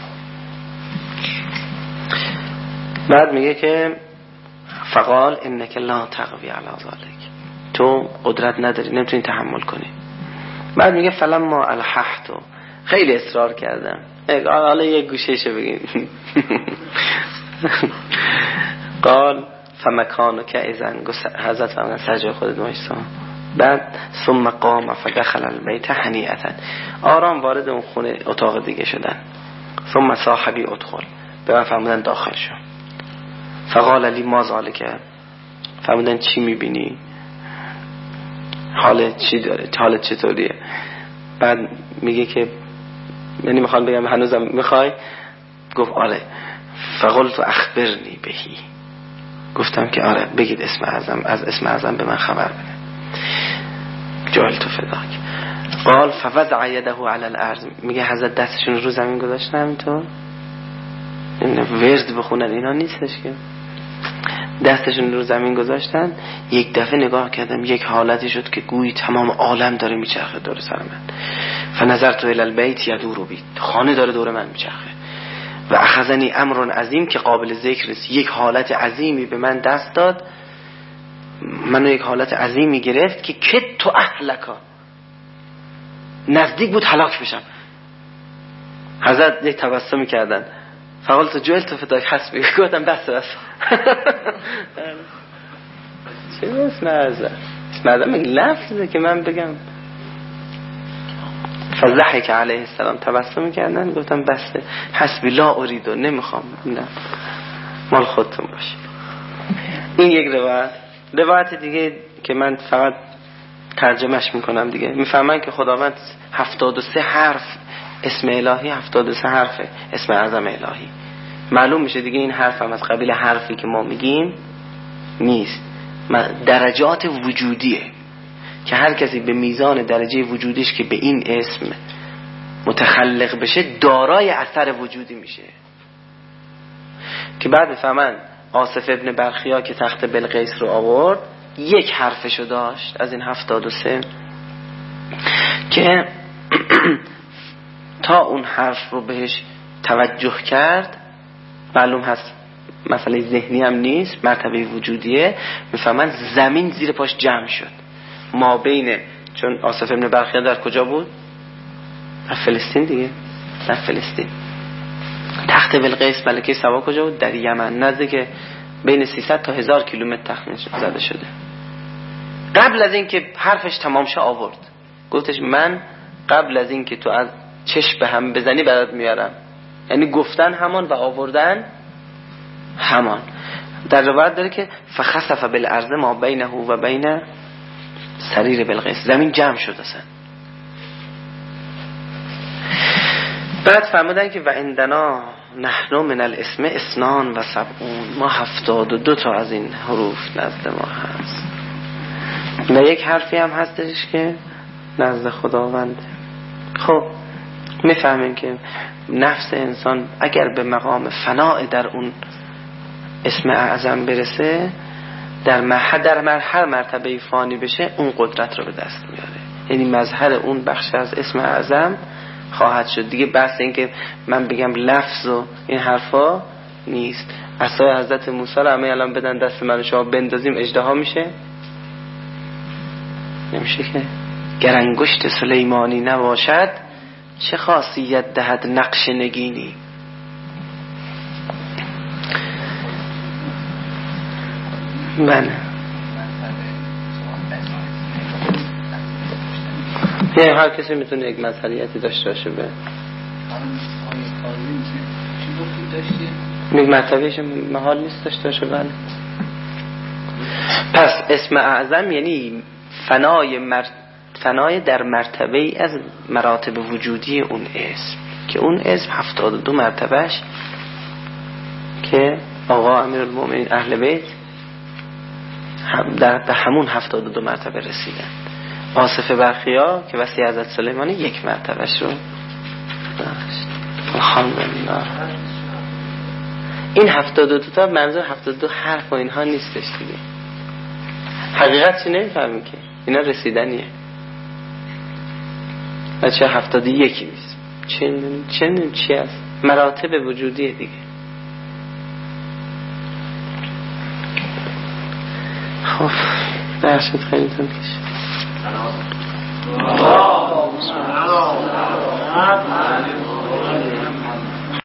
بعد میگه که فقال انک لا تقوی علی ذلک، تو قدرت نداری، نمیتونی تحمل کنی. بعد میگه فلما الححتو، خیلی اصرار کردم، حالا یک گوشهشو بگیم. قال فمکانک اذن، حضرت فرمودن سر جای خودت وایسا. بعد ثم قام فدخل البیت هنیئتا، آرام وارد اون خونه اتاق دیگه شدن. ثم صاحبی ادخل، به من فرمودن داخل شو. فقال لی ما ذالک، فرمودن چی میبینی؟ حالت چی داره؟ حالت چطوریه؟ بعد میگه که یعنی میخوام بگم هنوزم میخوای؟ گفت آره. فقلت اخبرنی بهی، گفتم که آره بگید اسم اعظم، از اسم اعظم به من خبر بده. جعلت فداک. قال فوضع يده على الارض، میگه حضرت دستشون رو زمین گذاشتن همینطور، این ورد بخونن اینا نیستش که، دستشون رو زمین گذاشتن. یک دفعه نگاه کردم یک حالتی شد که گویی تمام عالم داره میچرخه دور سر من. فنظرت الى البيت يدور بي، خانه داره دور من میچرخه. و اخذنی امر عظیم که قابل ذکر است، یک حالت عظیمی به من دست داد، منو یک حالت عظیمی گرفت که کت تو اهلکا، نزدیک بود هلاک بشم. حضرت یک تبسمی کردن. فقالت جعلت فداک حسبی، گفتم بس بس. چه اسم اعظم؟ اسم اعظم لفظه که من بگم. فضحک علیه السلام تبسم کردن، گفتم بسه حسبی لا اریدو، نمیخوام، نه مال خودتون باشه. این یک روایت. روایت دیگه که من فقط ترجمهش میکنم دیگه، میفهمن که خداوند هفتاد و سه حرف اسم الهی، هفتاد و سه حرف اسم اعظم الهی. معلوم میشه دیگه این حرف هم از قبیل حرفی که ما میگیم نیست، درجات وجودیه که هر کسی به میزان درجه وجودیش که به این اسم متخلق بشه دارای اثر وجودی میشه. که بعد بفهمن آصف ابن برخیا که تخت بلقیس رو آورد یک حرفشو داشت از این هفتاد و سه که تا اون حرف رو بهش توجه کرد، معلوم هست مسئله ذهنی هم نیست، مرتبه وجودیه، میفهمن زمین زیر پاش جمع شد. ما بین، چون آصف ابن برخیا در کجا بود؟ در فلسطین دیگه، در فلسطین. تخت بلقیس ملکه سبا کجا بود؟ در یمن، نزدیک بین سیصد تا هزار کیلومتر تخمین زده شده. قبل از این که حرفش تمام شه آورد، گفتش من قبل از این که تو از چشم به هم بزنی برات میارم. یعنی گفتن همان و آوردن همان. در روایت داره که فخسف بالارض ما بینه و بین سریر بلقیس، زمین جمع شد اصلا. بعد فرمودن که و عندنا نحن من الاسم اسنان و سبعون، ما هفتاد و دو تا از این حروف نزد ما هست و یک حرفی هم هستش که نزد خداونده. خب میفهمیم که نفس انسان اگر به مقام فناء در اون اسم اعظم برسه، در مرحله در هر مرتبه فانی بشه، اون قدرت رو به دست میاره. یعنی مظهر اون بخش از اسم اعظم خواهد شد دیگه. بحث این که من بگم لفظ و این حرفا نیست. عصای حضرت موسی رو همه الان بدن دست من و شما بندازیم اژدها میشه؟ نمیشه که. گر انگشت سلیمانی نباشد چه خاصیت دهد نقش نگینی. بله. یعنی هر کسی میتونه یک مظهریتی داشته باشه. به یک مرتبهش محال نیست داشته باشه. بله. پس اسم اعظم یعنی فنای مر... فنای در مرتبه ای از مراتب وجودی اون اسم، که اون اسم هفتاد و دو مرتبهش که آقا امیرالمومنین اهل بیت در به همون هفتاد و دو مرتبه رسیدن. آصف برخیا که وصی حضرت سلیمانی یک مرتبهش رو داشت. الحمدلله. این هفتاد و دو تا منظور هفتاد و دو حرف و اینها نیستش دیگه. حقیقت چی نمیفهمی که اینا رسیدنیه. بچه هفتاد و یکی نیست. چه چه چی هست؟ مراتب وجودیه دیگه. خب درشت خیلی تون کشید.